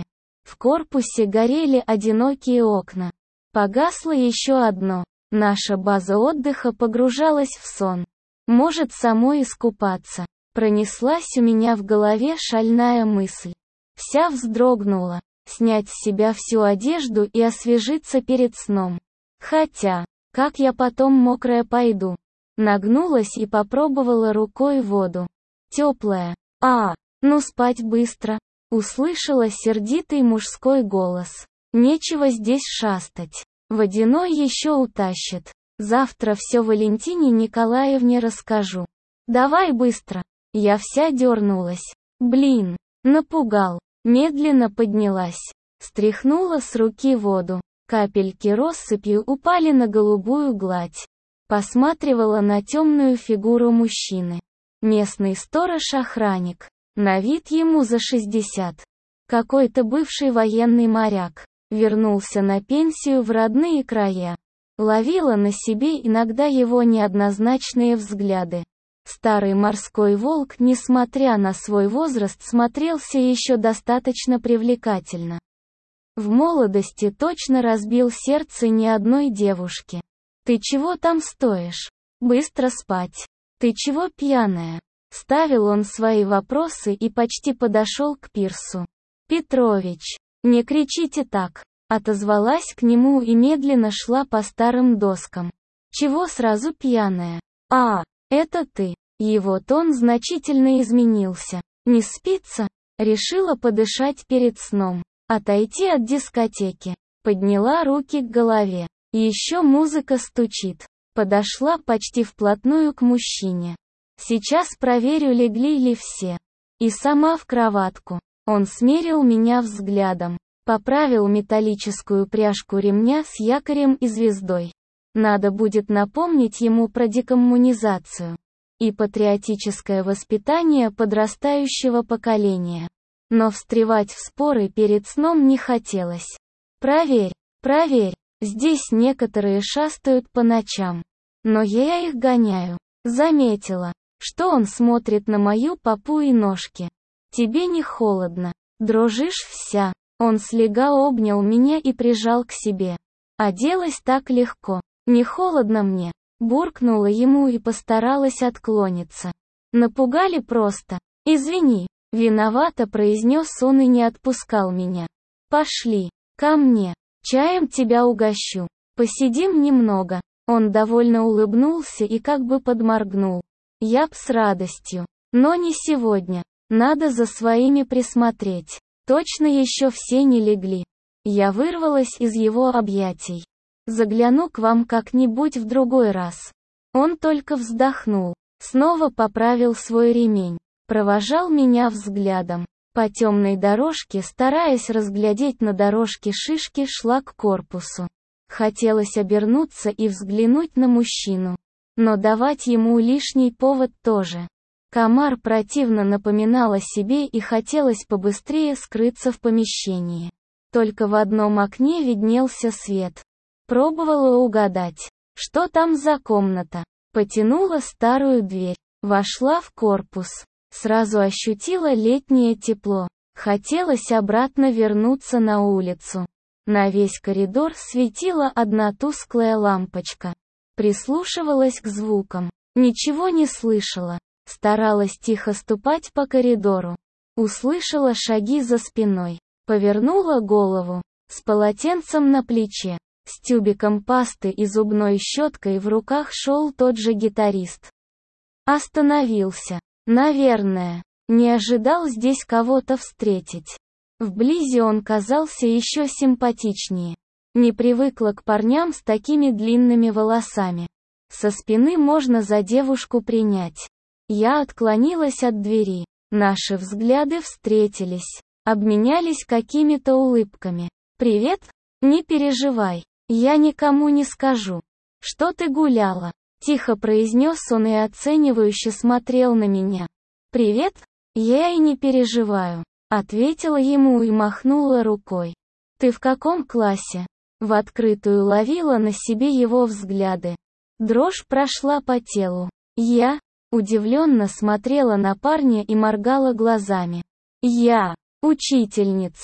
В корпусе горели одинокие окна. Погасло еще одно. Наша база отдыха погружалась в сон. Может, самой искупаться. Пронеслась у меня в голове шальная мысль. Вся вздрогнула. Снять с себя всю одежду и освежиться перед сном. Хотя, как я потом мокрая пойду? Нагнулась и попробовала рукой воду. Теплая. Ну спать быстро. Услышала сердитый мужской голос. Нечего здесь шастать. Водяной еще утащит. Завтра все Валентине Николаевне расскажу. Давай быстро. Я вся дернулась. Блин, напугал. Медленно поднялась. Стряхнула с руки воду. Капельки россыпью упали на голубую гладь. Посматривала на темную фигуру мужчины. Местный сторож-охранник. На вид ему за 60. Какой-то бывший военный моряк. Вернулся на пенсию в родные края. Ловила на себе иногда его неоднозначные взгляды. Старый морской волк, несмотря на свой возраст, смотрелся еще достаточно привлекательно. В молодости точно разбил сердце ни одной девушки. «Ты чего там стоишь? Быстро спать. Ты чего пьяная?» Ставил он свои вопросы и почти подошел к пирсу. «Петрович, не кричите так!» Отозвалась к нему и медленно шла по старым доскам. «Чего сразу пьяная?» Это ты». Его тон значительно изменился. «Не спится?» Решила подышать перед сном. Отойти от дискотеки. Подняла руки к голове. Еще музыка стучит. Подошла почти вплотную к мужчине. Сейчас проверю, легли ли все. И сама в кроватку. Он смерил меня взглядом. Поправил металлическую пряжку ремня с якорем и звездой. Надо будет напомнить ему про декоммунизацию и патриотическое воспитание подрастающего поколения. Но встревать в споры перед сном не хотелось. Проверь, здесь некоторые шастают по ночам. Но я их гоняю. Заметила, что он смотрит на мою попу и ножки. Тебе не холодно? Дрожишь вся. Он слегка обнял меня и прижал к себе. Оделась так легко. Не холодно мне. Буркнула ему и постаралась отклониться. Напугали просто. Извини. Виновато произнес он и не отпускал меня. Пошли. Ко мне. Чаем тебя угощу. Посидим немного. Он довольно улыбнулся и как бы подморгнул. Я б с радостью. Но не сегодня. Надо за своими присмотреть. Точно еще все не легли. Я вырвалась из его объятий. Загляну к вам как-нибудь в другой раз. Он только вздохнул. Снова поправил свой ремень. Провожал меня взглядом. По темной дорожке, стараясь разглядеть на дорожке шишки, шла к корпусу. Хотелось обернуться и взглянуть на мужчину. Но давать ему лишний повод тоже. Комар противно напоминал о себе и хотелось побыстрее скрыться в помещении. Только в одном окне виднелся свет. Пробовала угадать, что там за комната. Потянула старую дверь. Вошла в корпус. Сразу ощутила летнее тепло. Хотелось обратно вернуться на улицу. На весь коридор светила одна тусклая лампочка. Прислушивалась к звукам. Ничего не слышала. Старалась тихо ступать по коридору. Услышала шаги за спиной. Повернула голову. С полотенцем на плече. С тюбиком пасты и зубной щеткой в руках шел тот же гитарист. Остановился. Наверное, не ожидал здесь кого-то встретить. Вблизи он казался еще симпатичнее. Не привыкла к парням с такими длинными волосами. Со спины можно за девушку принять. Я отклонилась от двери. Наши взгляды встретились. Обменялись какими-то улыбками. «Привет? Не переживай. Я никому не скажу, что ты гуляла», — тихо произнес он и оценивающе смотрел на меня. «Привет? Я и не переживаю», — ответила ему и махнула рукой. «Ты в каком классе?» В открытую ловила на себе его взгляды. Дрожь прошла по телу. Я удивленно смотрела на парня и моргала глазами. «Я учительница»,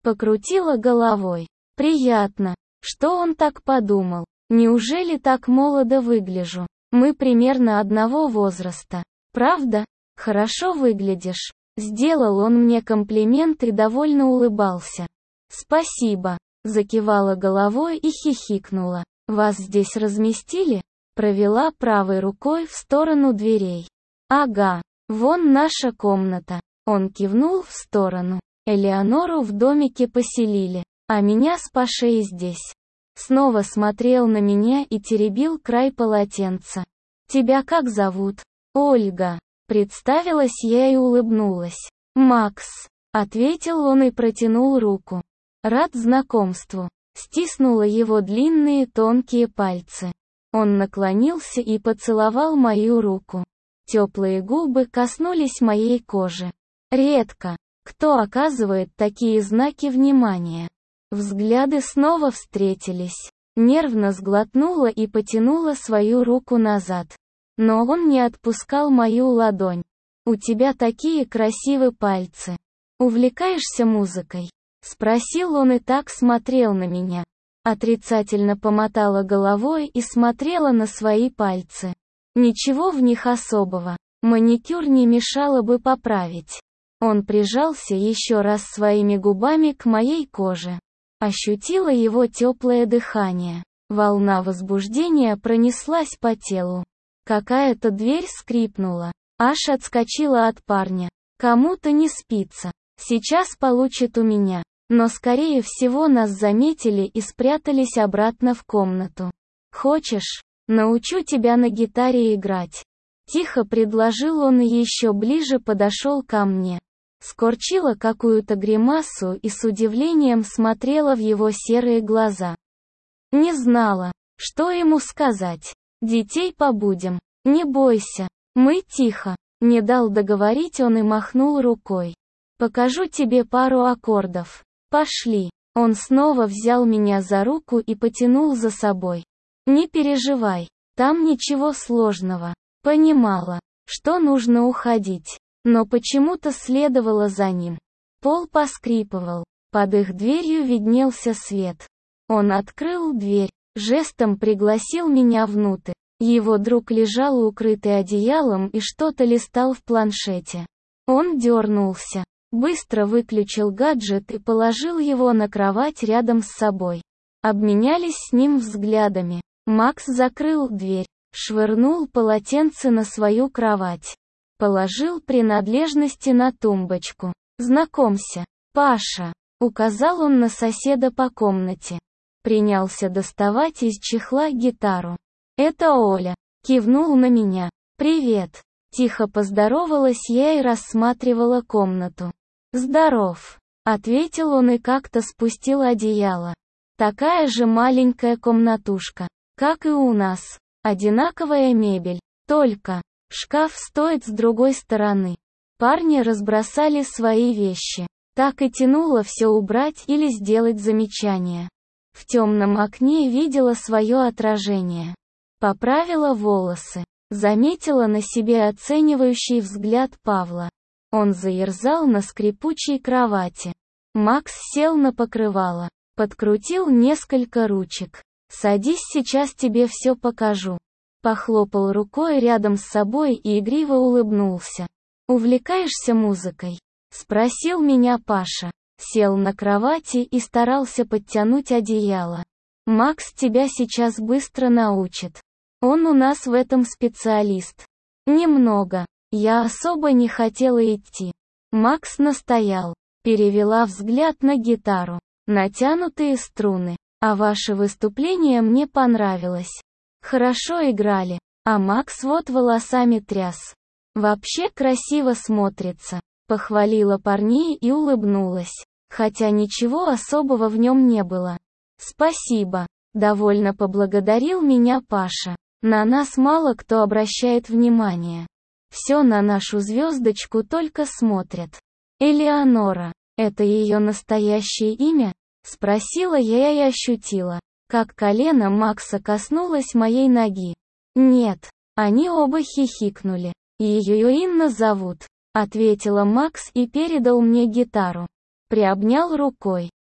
Покрутила головой. Приятно, что он так подумал. Неужели так молодо выгляжу? Мы примерно одного возраста. Правда? Хорошо выглядишь. Сделал он мне комплимент и довольно улыбался. Спасибо. Закивала головой и хихикнула. Вас здесь разместили? Провела правой рукой в сторону дверей. Ага, вон наша комната. Он кивнул в сторону. Элеонору в домике поселили, а меня с Пашей здесь. Снова смотрел на меня и теребил край полотенца. Тебя как зовут? Ольга. Представилась я и улыбнулась. Макс. Ответил он и протянул руку. Рад знакомству. Стиснула его длинные тонкие пальцы. Он наклонился и поцеловал мою руку. Теплые губы коснулись моей кожи. Редко кто оказывает такие знаки внимания. Взгляды снова встретились. Нервно сглотнула и потянула свою руку назад. Но он не отпускал мою ладонь. «У тебя такие красивые пальцы. Увлекаешься музыкой?» Спросил он и так смотрел на меня. Отрицательно помотала головой и смотрела на свои пальцы. Ничего в них особого. Маникюр не мешало бы поправить. Он прижался еще раз своими губами к моей коже. Ощутила его теплое дыхание. Волна возбуждения пронеслась по телу. Какая-то дверь скрипнула. Аж отскочила от парня. Кому-то не спится. Сейчас получит у меня. Но скорее всего нас заметили и спрятались обратно в комнату. «Хочешь, научу тебя на гитаре играть?» Тихо предложил он и еще ближе подошел ко мне. Скорчила какую-то гримасу и с удивлением смотрела в его серые глаза. Не знала, что ему сказать. «Детей побудем. Не бойся. Мы тихо». Не дал договорить он и махнул рукой. «Покажу тебе пару аккордов. Пошли». Он снова взял меня за руку и потянул за собой. «Не переживай, там ничего сложного». Понимала, что нужно уходить, но почему-то следовала за ним. Пол поскрипывал, под их дверью виднелся свет. Он открыл дверь, жестом пригласил меня внутрь. Его друг лежал укрытый одеялом и что-то листал в планшете. Он дернулся, быстро выключил гаджет и положил его на кровать рядом с собой. Обменялись с ним взглядами. Макс закрыл дверь, швырнул полотенце на свою кровать. Положил принадлежности на тумбочку. «Знакомься, Паша», — указал он на соседа по комнате. Принялся доставать из чехла гитару. «Это Оля», — кивнул на меня. «Привет». Тихо поздоровалась я и рассматривала комнату. «Здоров», — ответил он и как-то спустил одеяло. «Такая же маленькая комнатушка, как и у нас. Одинаковая мебель, только шкаф стоит с другой стороны». Парни разбросали свои вещи. Так и тянуло все убрать или сделать замечание. В темном окне видела свое отражение. Поправила волосы. Заметила на себе оценивающий взгляд Павла. Он заерзал на скрипучей кровати. Макс сел на покрывало. Подкрутил несколько ручек. «Садись, сейчас тебе все покажу». Похлопал рукой рядом с собой и игриво улыбнулся. «Увлекаешься музыкой?» — спросил меня Паша. Сел на кровати и старался подтянуть одеяло. «Макс тебя сейчас быстро научит. Он у нас в этом специалист». «Немного. Я особо не хотела идти». Макс настоял. Перевела взгляд на гитару. «Натянутые струны. А ваше выступление мне понравилось. Хорошо играли. А Макс вот волосами тряс. Вообще красиво смотрится». Похвалила парней и улыбнулась. Хотя ничего особого в нем не было. «Спасибо». Довольно поблагодарил меня Паша. На нас мало кто обращает внимание. Все на нашу звездочку только смотрят. «Элеонора. Это ее настоящее имя?» Спросила я и ощутила, как колено Макса коснулось моей ноги. «Нет». Они оба хихикнули. «Ее Инна зовут», — ответила Макс и передал мне гитару. Приобнял рукой.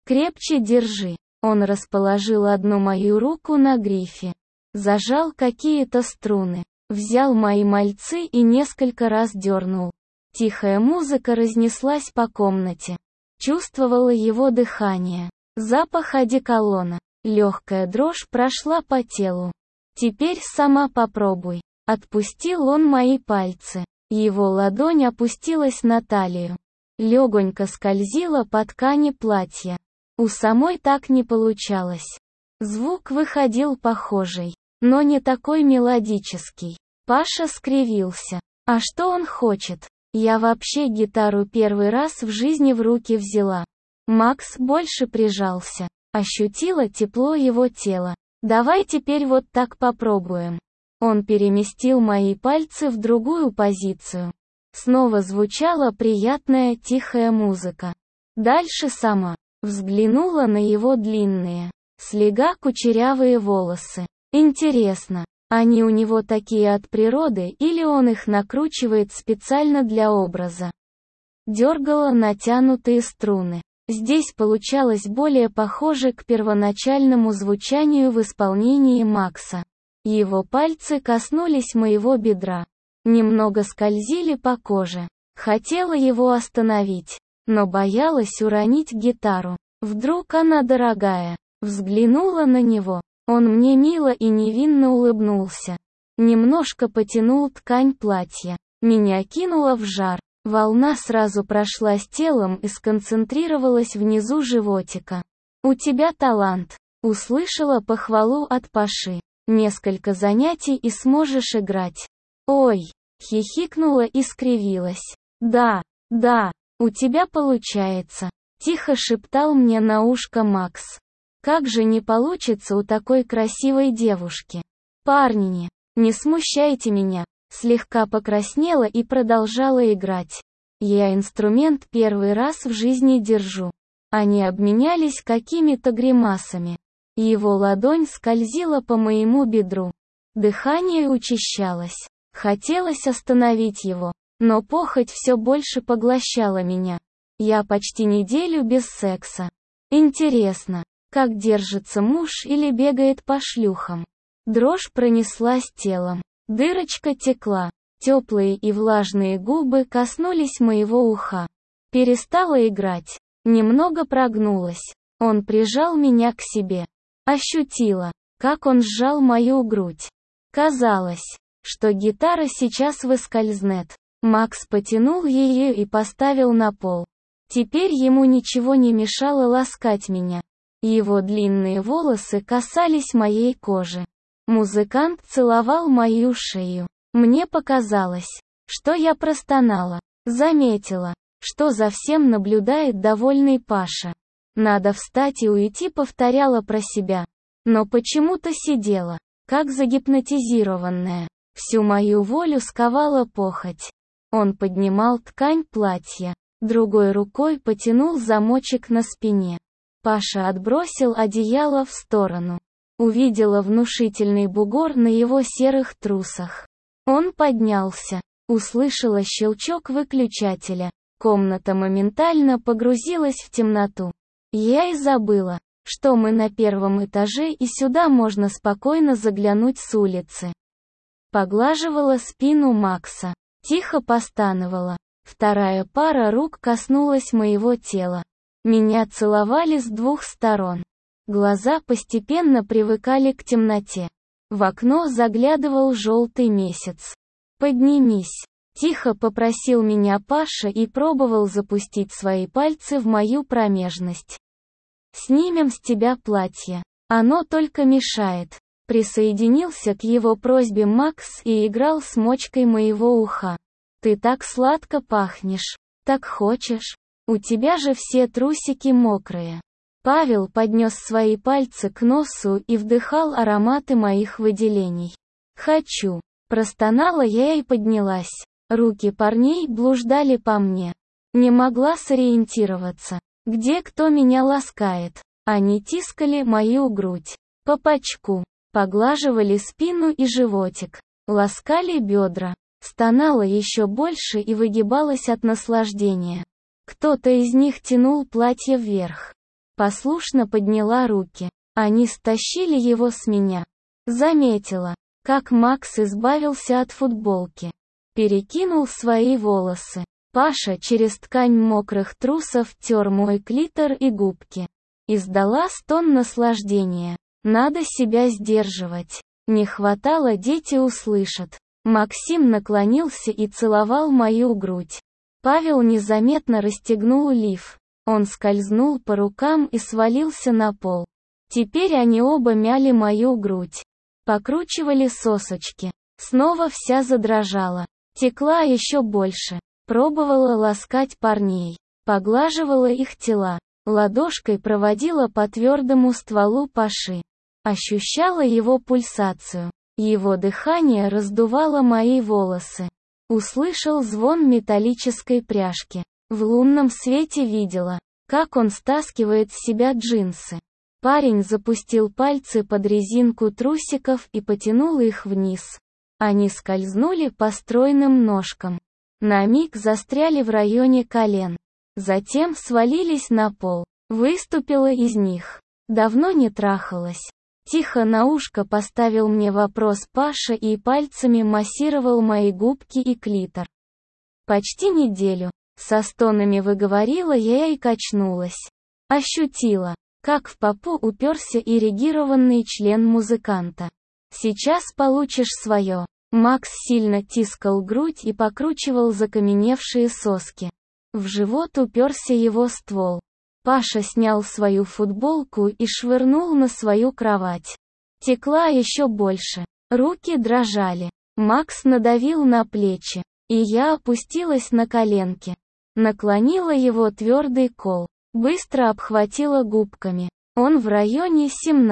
Крепче держи. Он расположил одну мою руку на грифе. Зажал какие-то струны. Взял мои мальцы и несколько раз дернул. Тихая музыка разнеслась по комнате. Чувствовала его дыхание. Запах одеколона. Легкая дрожь прошла по телу. Теперь сама попробуй. Отпустил он мои пальцы. Его ладонь опустилась на талию. Легонько скользила по ткани платья. У самой так не получалось. Звук выходил похожий, но не такой мелодический. Паша скривился. А что он хочет? Я вообще гитару первый раз в жизни в руки взяла. Макс больше прижался. Ощутила тепло его тела. Давай теперь вот так попробуем. Он переместил мои пальцы в другую позицию. Снова звучала приятная тихая музыка. Дальше сама. Взглянула на его длинные, слегка кучерявые волосы. Интересно, они у него такие от природы или он их накручивает специально для образа? Дергала натянутые струны. Здесь получалось более похоже к первоначальному звучанию в исполнении Макса. Его пальцы коснулись моего бедра. Немного скользили по коже. Хотела его остановить, но боялась уронить гитару. Вдруг она дорогая. Взглянула на него. Он мне мило и невинно улыбнулся. Немножко потянул ткань платья. Меня кинуло в жар. Волна сразу прошла с телом и сконцентрировалась внизу животика. «У тебя талант», — услышала похвалу от Паши. «Несколько занятий и сможешь играть». «Ой», — хихикнула и скривилась. «Да, у тебя получается», — тихо шептал мне на ушко Макс. «Как же не получится у такой красивой девушки? Парни, не смущайте меня». Слегка покраснела и продолжала играть. Я инструмент первый раз в жизни держу. Они обменялись какими-то гримасами. Его ладонь скользила по моему бедру. Дыхание учащалось. Хотелось остановить его, но похоть все больше поглощала меня. Я почти неделю без секса. Интересно, как держится муж или бегает по шлюхам. Дрожь пронеслась телом. Дырочка текла. Теплые и влажные губы коснулись моего уха. Перестала играть. Немного прогнулась. Он прижал меня к себе. Ощутила, как он сжал мою грудь. Казалось, что гитара сейчас выскользнет. Макс потянул ее и поставил на пол. Теперь ему ничего не мешало ласкать меня. Его длинные волосы касались моей кожи. Музыкант целовал мою шею. Мне показалось, что я простонала. Заметила, что за всем наблюдает довольный Паша. Надо встать и уйти, повторяла про себя. Но почему-то сидела, как загипнотизированная. Всю мою волю сковала похоть. Он поднимал ткань платья, другой рукой потянул замочек на спине. Паша отбросил одеяло в сторону. Увидела внушительный бугор на его серых трусах. Он поднялся. Услышала щелчок выключателя. Комната моментально погрузилась в темноту. Я и забыла, что мы на первом этаже и сюда можно спокойно заглянуть с улицы. Поглаживала спину Макса. Тихо постановала. Вторая пара рук коснулась моего тела. Меня целовали с двух сторон. Глаза постепенно привыкали к темноте. В окно заглядывал желтый месяц. «Поднимись», — тихо попросил меня Паша и пробовал запустить свои пальцы в мою промежность. «Снимем с тебя платье. Оно только мешает». Присоединился к его просьбе Макс и играл с мочкой моего уха. «Ты так сладко пахнешь. Так хочешь? У тебя же все трусики мокрые». Павел поднес свои пальцы к носу и вдыхал ароматы моих выделений. «Хочу». Простонала я и поднялась. Руки парней блуждали по мне. Не могла сориентироваться. Где кто меня ласкает? Они тискали мою грудь. По пачку. Поглаживали спину и животик. Ласкали бедра. Стонала еще больше и выгибалась от наслаждения. Кто-то из них тянул платье вверх. Послушно подняла руки. Они стащили его с меня. Заметила, как Макс избавился от футболки. Перекинул свои волосы. Паша через ткань мокрых трусов тер мой клитор и губки. Издала стон наслаждения. Надо себя сдерживать. Не хватало, дети услышат. Максим наклонился и целовал мою грудь. Павел незаметно расстегнул лиф. Он скользнул по рукам и свалился на пол. Теперь они оба мяли мою грудь. Покручивали сосочки. Снова вся задрожала. Текла еще больше. Пробовала ласкать парней. Поглаживала их тела. Ладошкой проводила по твердому стволу Паши. Ощущала его пульсацию. Его дыхание раздувало мои волосы. Услышал звон металлической пряжки. В лунном свете видела, как он стаскивает с себя джинсы. Парень запустил пальцы под резинку трусиков и потянул их вниз. Они скользнули по стройным ножкам. На миг застряли в районе колен. Затем свалились на пол. Выступила из них. Давно не трахалась. Тихо на ушко поставил мне вопрос Паша и пальцами массировал мои губки и клитор. Почти неделю. Со стонами выговорила я и качнулась. Ощутила, как в попу уперся эрегированный член музыканта. Сейчас получишь свое. Макс сильно тискал грудь и покручивал закаменевшие соски. В живот уперся его ствол. Паша снял свою футболку и швырнул на свою кровать. Текла еще больше. Руки дрожали. Макс надавил на плечи. И я опустилась на коленки. Наклонила его твердый кол. Быстро обхватила губками. Он в районе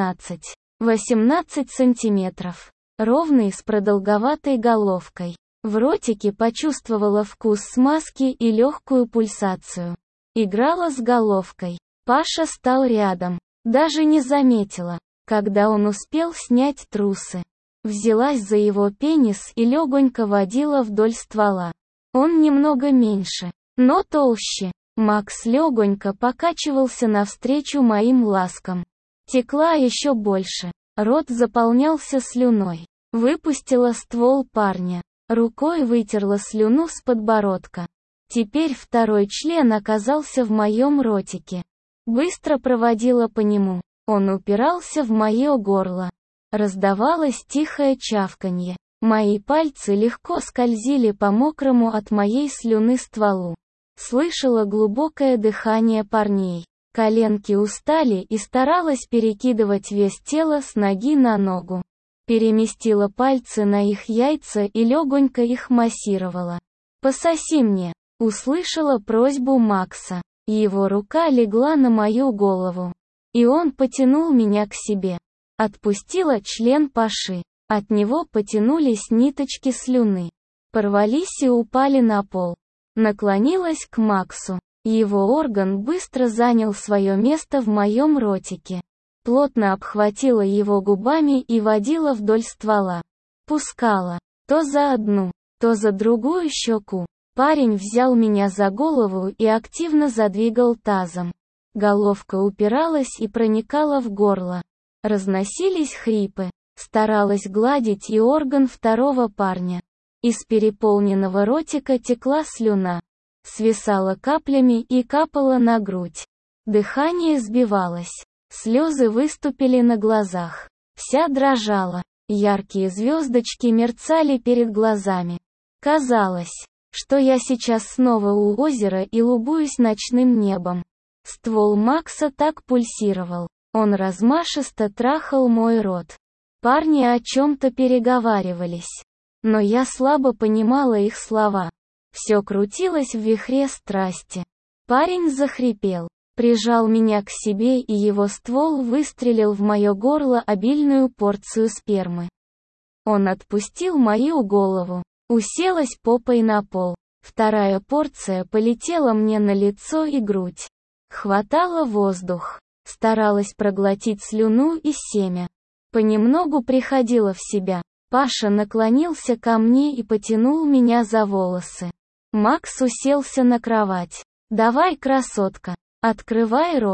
17-18 сантиметров. Ровный с продолговатой головкой. В ротике почувствовала вкус смазки и легкую пульсацию. Играла с головкой. Паша стал рядом. Даже не заметила, когда он успел снять трусы. Взялась за его пенис и легонько водила вдоль ствола. Он немного меньше, но толще. Макс легонько покачивался навстречу моим ласкам. Текла еще больше. Рот заполнялся слюной. Выпустила ствол парня. Рукой вытерла слюну с подбородка. Теперь второй член оказался в моем ротике. Быстро проводила по нему. Он упирался в мое горло. Раздавалось тихое чавканье. Мои пальцы легко скользили по мокрому от моей слюны стволу. Слышала глубокое дыхание парней. Коленки устали и старалась перекидывать вес тела с ноги на ногу. Переместила пальцы на их яйца и легонько их массировала. «Пососи мне!» Услышала просьбу Макса. Его рука легла на мою голову. И он потянул меня к себе. Отпустила член Паши. От него потянулись ниточки слюны. Порвались и упали на пол. Наклонилась к Максу. Его орган быстро занял свое место в моем ротике. Плотно обхватила его губами и водила вдоль ствола. Пускала. То за одну, то за другую щеку. Парень взял меня за голову и активно задвигал тазом. Головка упиралась и проникала в горло. Разносились хрипы. Старалась гладить и орган второго парня. Из переполненного ротика текла слюна. Свисала каплями и капала на грудь. Дыхание сбивалось. Слезы выступили на глазах. Вся дрожала. Яркие звездочки мерцали перед глазами. Казалось, что я сейчас снова у озера и лубуюсь ночным небом. Ствол Макса так пульсировал. Он размашисто трахал мой рот. Парни о чем-то переговаривались. Но я слабо понимала их слова. Все крутилось в вихре страсти. Парень захрипел. Прижал меня к себе и его ствол выстрелил в мое горло обильную порцию спермы. Он отпустил мою голову. Уселась попой на пол. Вторая порция полетела мне на лицо и грудь. Хватала воздух. Старалась проглотить слюну и семя. Понемногу приходила в себя. Паша наклонился ко мне и потянул меня за волосы. Макс уселся на кровать. «Давай, красотка, открывай рот».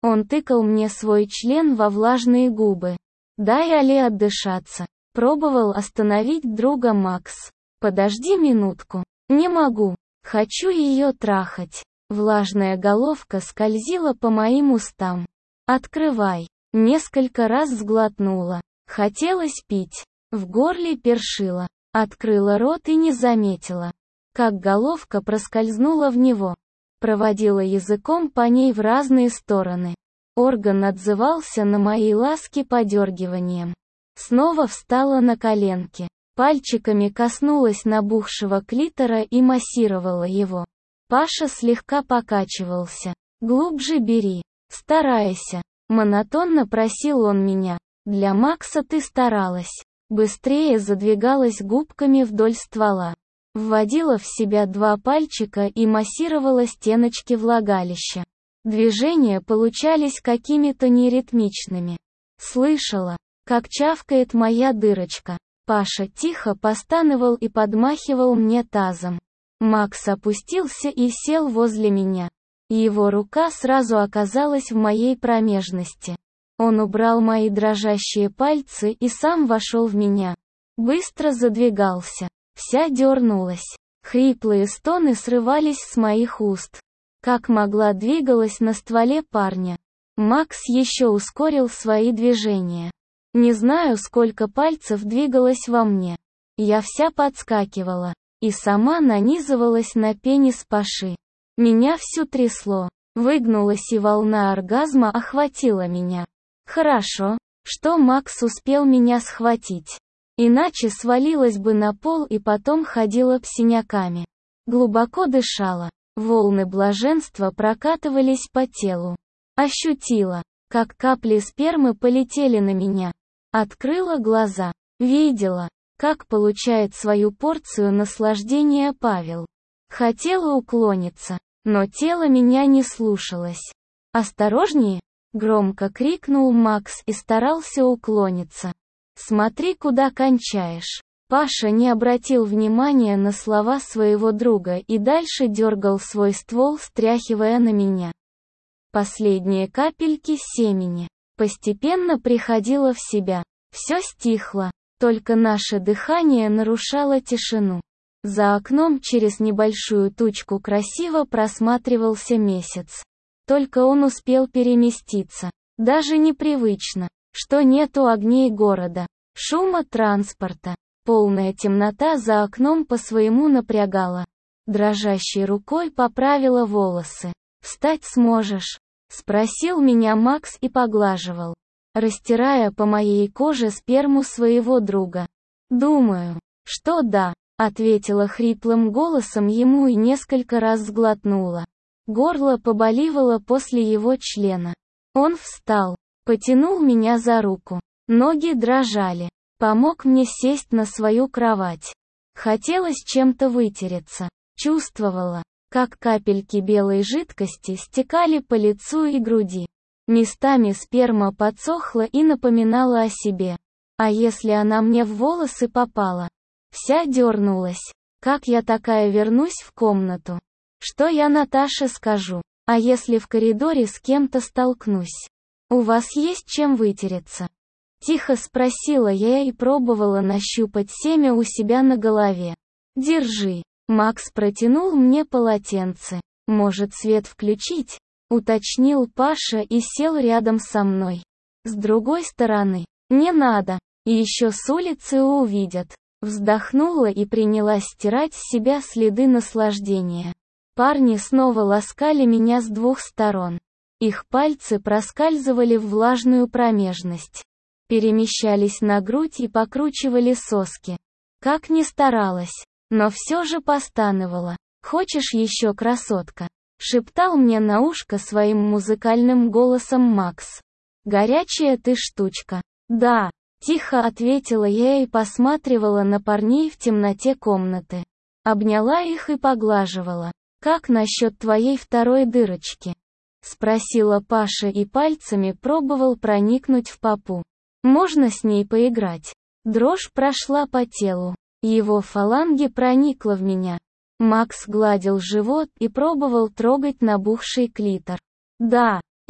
Он тыкал мне свой член во влажные губы. «Дай Але отдышаться», — пробовал остановить друга Макс. «Подожди минутку. Не могу. Хочу ее трахать». Влажная головка скользила по моим устам. «Открывай». Несколько раз сглотнула. Хотелось пить. В горле першило. Открыла рот и не заметила, как головка проскользнула в него. Проводила языком по ней в разные стороны. Орган отзывался на мои ласки подергиванием. Снова встала на коленки. Пальчиками коснулась набухшего клитора и массировала его. Паша слегка покачивался. «Глубже бери. Старайся». Монотонно просил он меня. «Для Макса ты старалась». Быстрее задвигалась губками вдоль ствола. Вводила в себя 2 пальчика и массировала стеночки влагалища. Движения получались какими-то неритмичными. Слышала, как чавкает моя дырочка. Паша тихо постанывал и подмахивал мне тазом. Макс опустился и сел возле меня. Его рука сразу оказалась в моей промежности. Он убрал мои дрожащие пальцы и сам вошел в меня. Быстро задвигался. Вся дернулась. Хриплые стоны срывались с моих уст. Как могла, двигалась на стволе парня. Макс еще ускорил свои движения. Не знаю, сколько пальцев двигалось во мне. Я вся подскакивала. И сама нанизывалась на пенис Паши. Меня всю трясло. Выгнулась, и волна оргазма охватила меня. Хорошо, что Макс успел меня схватить. Иначе свалилась бы на пол и потом ходила с синяками. Глубоко дышала. Волны блаженства прокатывались по телу. Ощутила, как капли спермы полетели на меня. Открыла глаза. Видела, как получает свою порцию наслаждения Павел. Хотела уклониться, но тело меня не слушалось. «Осторожнее!» — громко крикнул Макс и старался уклониться. «Смотри, куда кончаешь». Паша не обратил внимания на слова своего друга и дальше дергал свой ствол, стряхивая на меня последние капельки семени. Постепенно приходила в себя. Все стихло, только наше дыхание нарушало тишину. За окном через небольшую тучку красиво просматривался месяц. Только он успел переместиться. Даже непривычно, что нету огней города, шума транспорта. Полная темнота за окном по-своему напрягала. Дрожащей рукой поправила волосы. «Встать сможешь?» — спросил меня Макс и поглаживал, растирая по моей коже сперму своего друга. «Думаю, что да», — ответила хриплым голосом ему и несколько раз сглотнула. Горло побаливало после его члена. Он встал, потянул меня за руку. Ноги дрожали. Помог мне сесть на свою кровать. Хотелось чем-то вытереться. Чувствовала, как капельки белой жидкости стекали по лицу и груди. Местами сперма подсохла и напоминала о себе. А если она мне в волосы попала? Вся дернулась. Как я такая вернусь в комнату? Что я Наташе скажу? А если в коридоре с кем-то столкнусь? У вас есть чем вытереться? Тихо спросила я и пробовала нащупать семя у себя на голове. «Держи». Макс протянул мне полотенце. «Может, свет включить?» — уточнил Паша и сел рядом со мной. С другой стороны. «Не надо. Еще с улицы увидят». Вздохнула и принялась стирать с себя следы наслаждения. Парни снова ласкали меня с 2 сторон. Их пальцы проскальзывали в влажную промежность. Перемещались на грудь и покручивали соски. Как ни старалась, но все же постановала. «Хочешь еще, красотка?» — шептал мне на ушко своим музыкальным голосом Макс. «Горячая ты штучка». «Да», — тихо ответила я и посматривала на парней в темноте комнаты. Обняла их и поглаживала. «Как насчет твоей второй дырочки?» — спросила Паша и пальцами пробовал проникнуть в попу. «Можно с ней поиграть?» Дрожь прошла по телу. Его фаланги проникла в меня. Макс гладил живот и пробовал трогать набухший клитор. «Да».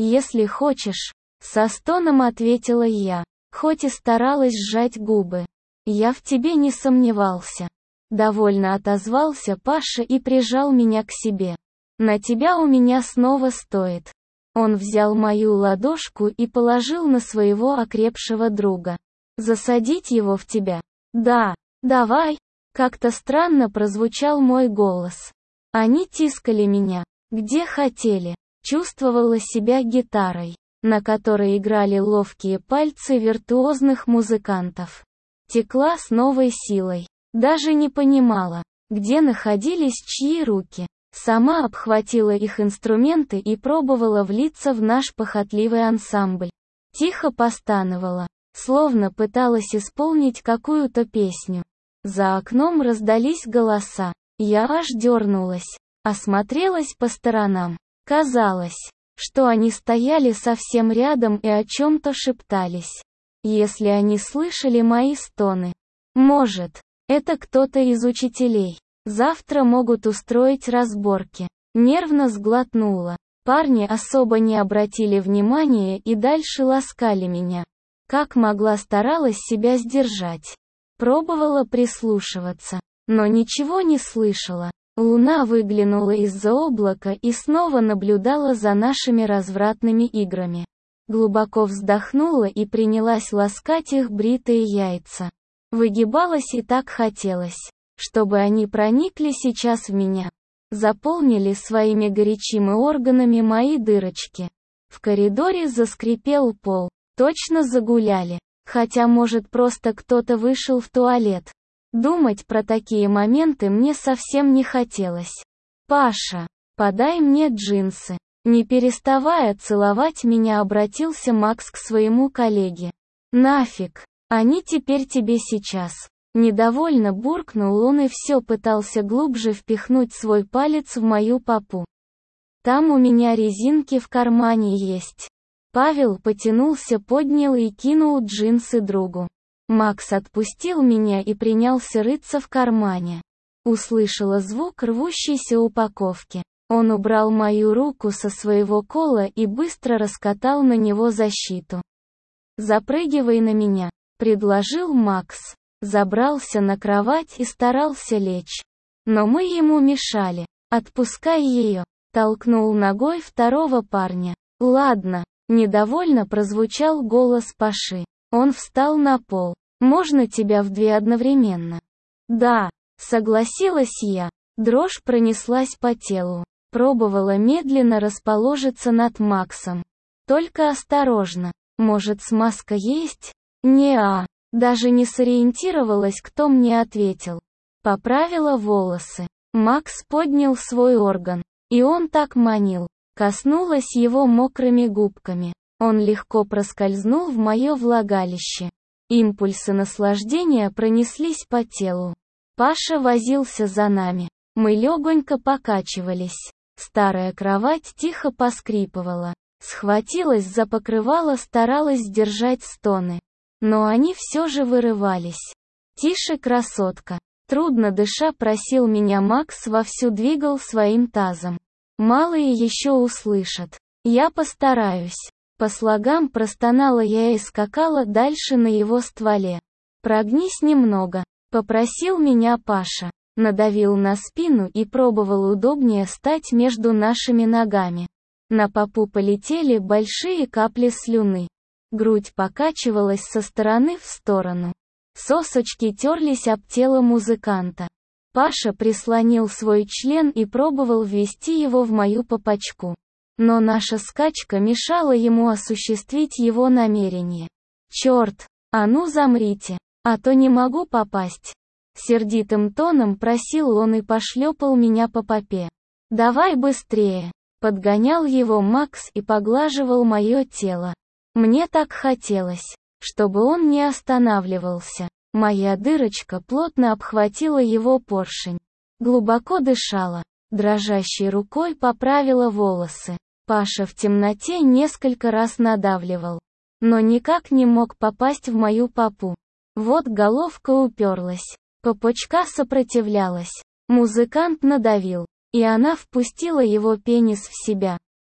Если хочешь, со стоном ответила я, хоть и старалась сжать губы. Я в тебе не сомневался. Довольно отозвался Паша и прижал меня к себе. На тебя у меня снова стоит. Он взял мою ладошку и положил на своего окрепшего друга. Засадить его в тебя? Да, давай. Как-то странно прозвучал мой голос. Они тискали меня, где хотели. Чувствовала себя гитарой, на которой играли ловкие пальцы виртуозных музыкантов. Текла с новой силой. Даже не понимала, где находились чьи руки. Сама обхватила их инструменты и пробовала влиться в наш похотливый ансамбль. Тихо постановала, словно пыталась исполнить какую-то песню. За окном раздались голоса. Я аж дернулась, осмотрелась по сторонам. Казалось, что они стояли совсем рядом и о чем-то шептались. Если они слышали мои стоны, может, это кто-то из учителей. Завтра могут устроить разборки. Нервно сглотнула. Парни особо не обратили внимания и дальше ласкали меня. Как могла, старалась себя сдержать. Пробовала прислушиваться, но ничего не слышала. Луна выглянула из-за облака и снова наблюдала за нашими развратными играми. Глубоко вздохнула и принялась ласкать их бритые яйца. Выгибалась и так хотелось, чтобы они проникли сейчас в меня. Заполнили своими горячими органами мои дырочки. В коридоре заскрипел пол. Точно загуляли. Хотя, может, просто кто-то вышел в туалет. Думать про такие моменты мне совсем не хотелось. «Паша, подай мне джинсы». Не переставая целовать меня, обратился Макс к своему коллеге. «Нафиг, они теперь тебе сейчас». Недовольно буркнул он и все пытался глубже впихнуть свой палец в мою попу. «Там у меня резинки в кармане есть». Павел потянулся, поднял и кинул джинсы другу. Макс отпустил меня и принялся рыться в кармане. Услышала звук рвущейся упаковки. Он убрал мою руку со своего кола и быстро раскатал на него защиту. «Запрыгивай на меня», — предложил Макс. Забрался на кровать и старался лечь. Но мы ему мешали. «Отпускай ее», — толкнул ногой второго парня. «Ладно», — недовольно прозвучал голос Паши. Он встал на пол. «Можно тебя в две одновременно?» «Да», — согласилась я. Дрожь пронеслась по телу. Пробовала медленно расположиться над Максом. Только осторожно. Может, смазка есть? Не-а. Даже не сориентировалась, кто мне ответил. Поправила волосы. Макс поднял свой орган. И он так манил. Коснулась его мокрыми губками. Он легко проскользнул в мое влагалище. Импульсы наслаждения пронеслись по телу. Паша возился за нами. Мы легонько покачивались. Старая кровать тихо поскрипывала. Схватилась за покрывало, старалась сдержать стоны. Но они все же вырывались. «Тише, красотка!» Трудно дыша просил меня Макс, вовсю двигал своим тазом. «Малые еще услышат. Я постараюсь». По слогам простонала я и скакала дальше на его стволе. «Прогнись немного», — попросил меня Паша. Надавил на спину и пробовал удобнее стать между нашими ногами. На попу полетели большие капли слюны. Грудь покачивалась со стороны в сторону. Сосочки терлись об тело музыканта. Паша прислонил свой член и пробовал ввести его в мою попочку. Но наша скачка мешала ему осуществить его намерение. «Черт! А ну замрите! А то не могу попасть!» Сердитым тоном просил он и пошлепал меня по попе. «Давай быстрее!» Подгонял его Макс и поглаживал мое тело. Мне так хотелось, чтобы он не останавливался. Моя дырочка плотно обхватила его поршень. Глубоко дышала. Дрожащей рукой поправила волосы. Паша в темноте несколько раз надавливал. Но никак не мог попасть в мою попу. Вот головка уперлась. Попочка сопротивлялась. Музыкант надавил. И она впустила его пенис в себя.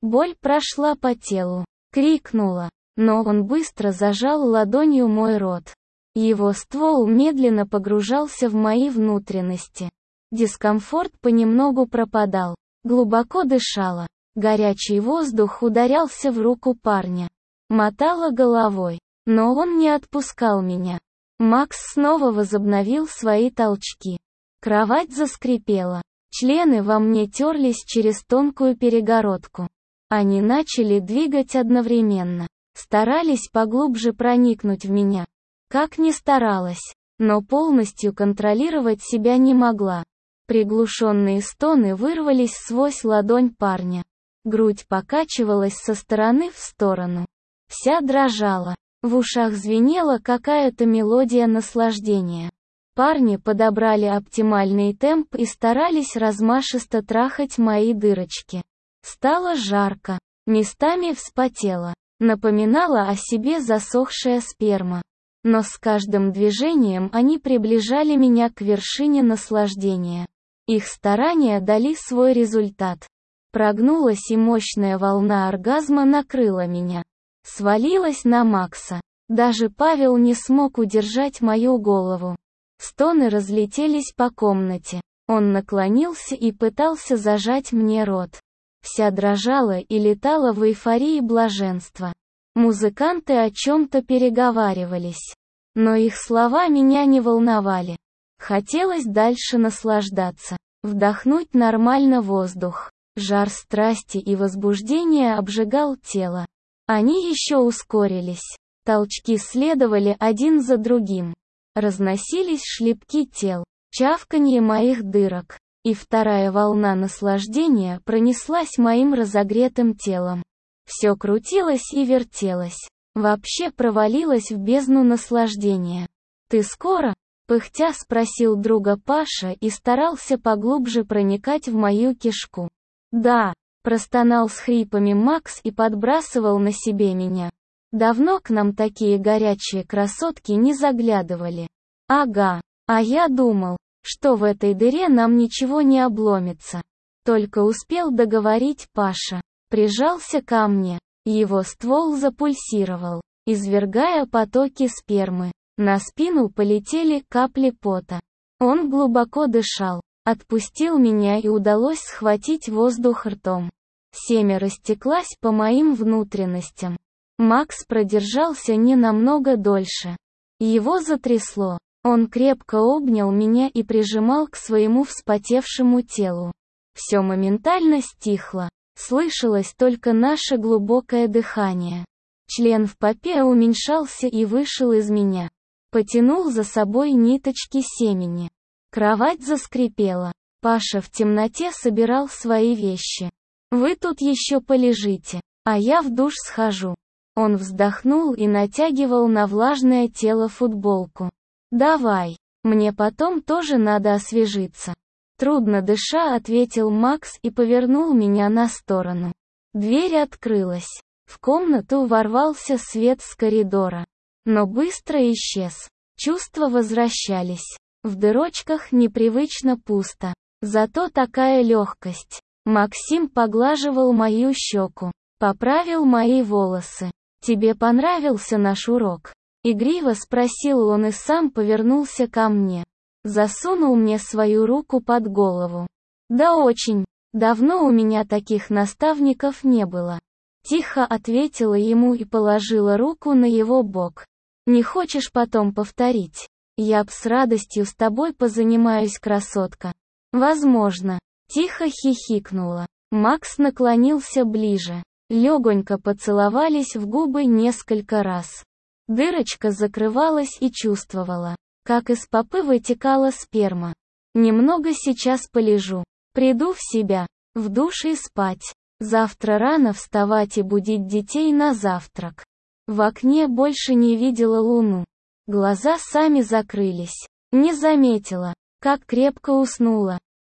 Боль прошла по телу. Крикнула. Но он быстро зажал ладонью мой рот. Его ствол медленно погружался в мои внутренности. Дискомфорт понемногу пропадал. Глубоко дышала. Горячий воздух ударялся в руку парня. Мотала головой. Но он не отпускал меня. Макс снова возобновил свои толчки. Кровать заскрипела. Члены во мне терлись через тонкую перегородку. Они начали двигать одновременно. Старались поглубже проникнуть в меня. Как ни старалась, но полностью контролировать себя не могла. Приглушенные стоны вырвались сквозь ладонь парня. Грудь покачивалась со стороны в сторону. Вся дрожала. В ушах звенела какая-то мелодия наслаждения. Парни подобрали оптимальный темп и старались размашисто трахать мои дырочки. Стало жарко. Местами вспотела. Напоминала о себе засохшая сперма. Но с каждым движением они приближали меня к вершине наслаждения. Их старания дали свой результат. Прогнулась, и мощная волна оргазма накрыла меня. Свалилась на Макса. Даже Павел не смог удержать мою голову. Стоны разлетелись по комнате. Он наклонился и пытался зажать мне рот. Вся дрожала и летала в эйфории блаженства. Музыканты о чем-то переговаривались. Но их слова меня не волновали. Хотелось дальше наслаждаться. Вдохнуть нормально воздух. Жар страсти и возбуждения обжигал тело. Они еще ускорились. Толчки следовали один за другим. Разносились шлепки тел, чавканье моих дырок. И вторая волна наслаждения пронеслась моим разогретым телом. Все крутилось и вертелось. Вообще провалилось в бездну наслаждения. «Ты скоро?» — пыхтя спросил друга Паша и старался поглубже проникать в мою кишку. «Да», — простонал с хрипами Макс и подбрасывал на себе меня. «Давно к нам такие горячие красотки не заглядывали». «Ага, а я думал, что в этой дыре нам ничего не обломится». Только успел договорить Паша. Прижался ко мне. Его ствол запульсировал, извергая потоки спермы. На спину полетели капли пота. Он глубоко дышал, отпустил меня, и удалось схватить воздух ртом. Семя растеклась по моим внутренностям. Макс продержался не намного дольше. Его затрясло. Он крепко обнял меня и прижимал к своему вспотевшему телу. Все моментально стихло. Слышалось только наше глубокое дыхание. Член в попе уменьшался и вышел из меня. Потянул за собой ниточки семени. Кровать заскрипела. Паша в темноте собирал свои вещи. «Вы тут еще полежите, а я в душ схожу». Он вздохнул и натягивал на влажное тело футболку. «Давай, мне потом тоже надо освежиться». Трудно дыша, ответил Макс и повернул меня на сторону. Дверь открылась. В комнату ворвался свет с коридора. Но быстро исчез. Чувства возвращались. В дырочках непривычно пусто. Зато такая легкость. Максим поглаживал мою щеку. Поправил мои волосы. «Тебе понравился наш урок?» Игриво спросил он и сам повернулся ко мне. Засунул мне свою руку под голову. «Да очень. Давно у меня таких наставников не было». Тихо ответила ему и положила руку на его бок. «Не хочешь потом повторить? Я б с радостью с тобой позанимаюсь, красотка». «Возможно». Тихо хихикнула. Макс наклонился ближе. Легонько поцеловались в губы несколько раз. Дырочка закрывалась и чувствовала, как из попы вытекала сперма. «Немного сейчас полежу. Приду в себя. В душ и спать. Завтра рано вставать и будить детей на завтрак». В окне больше не видела луну. Глаза сами закрылись. Не заметила, как крепко уснула.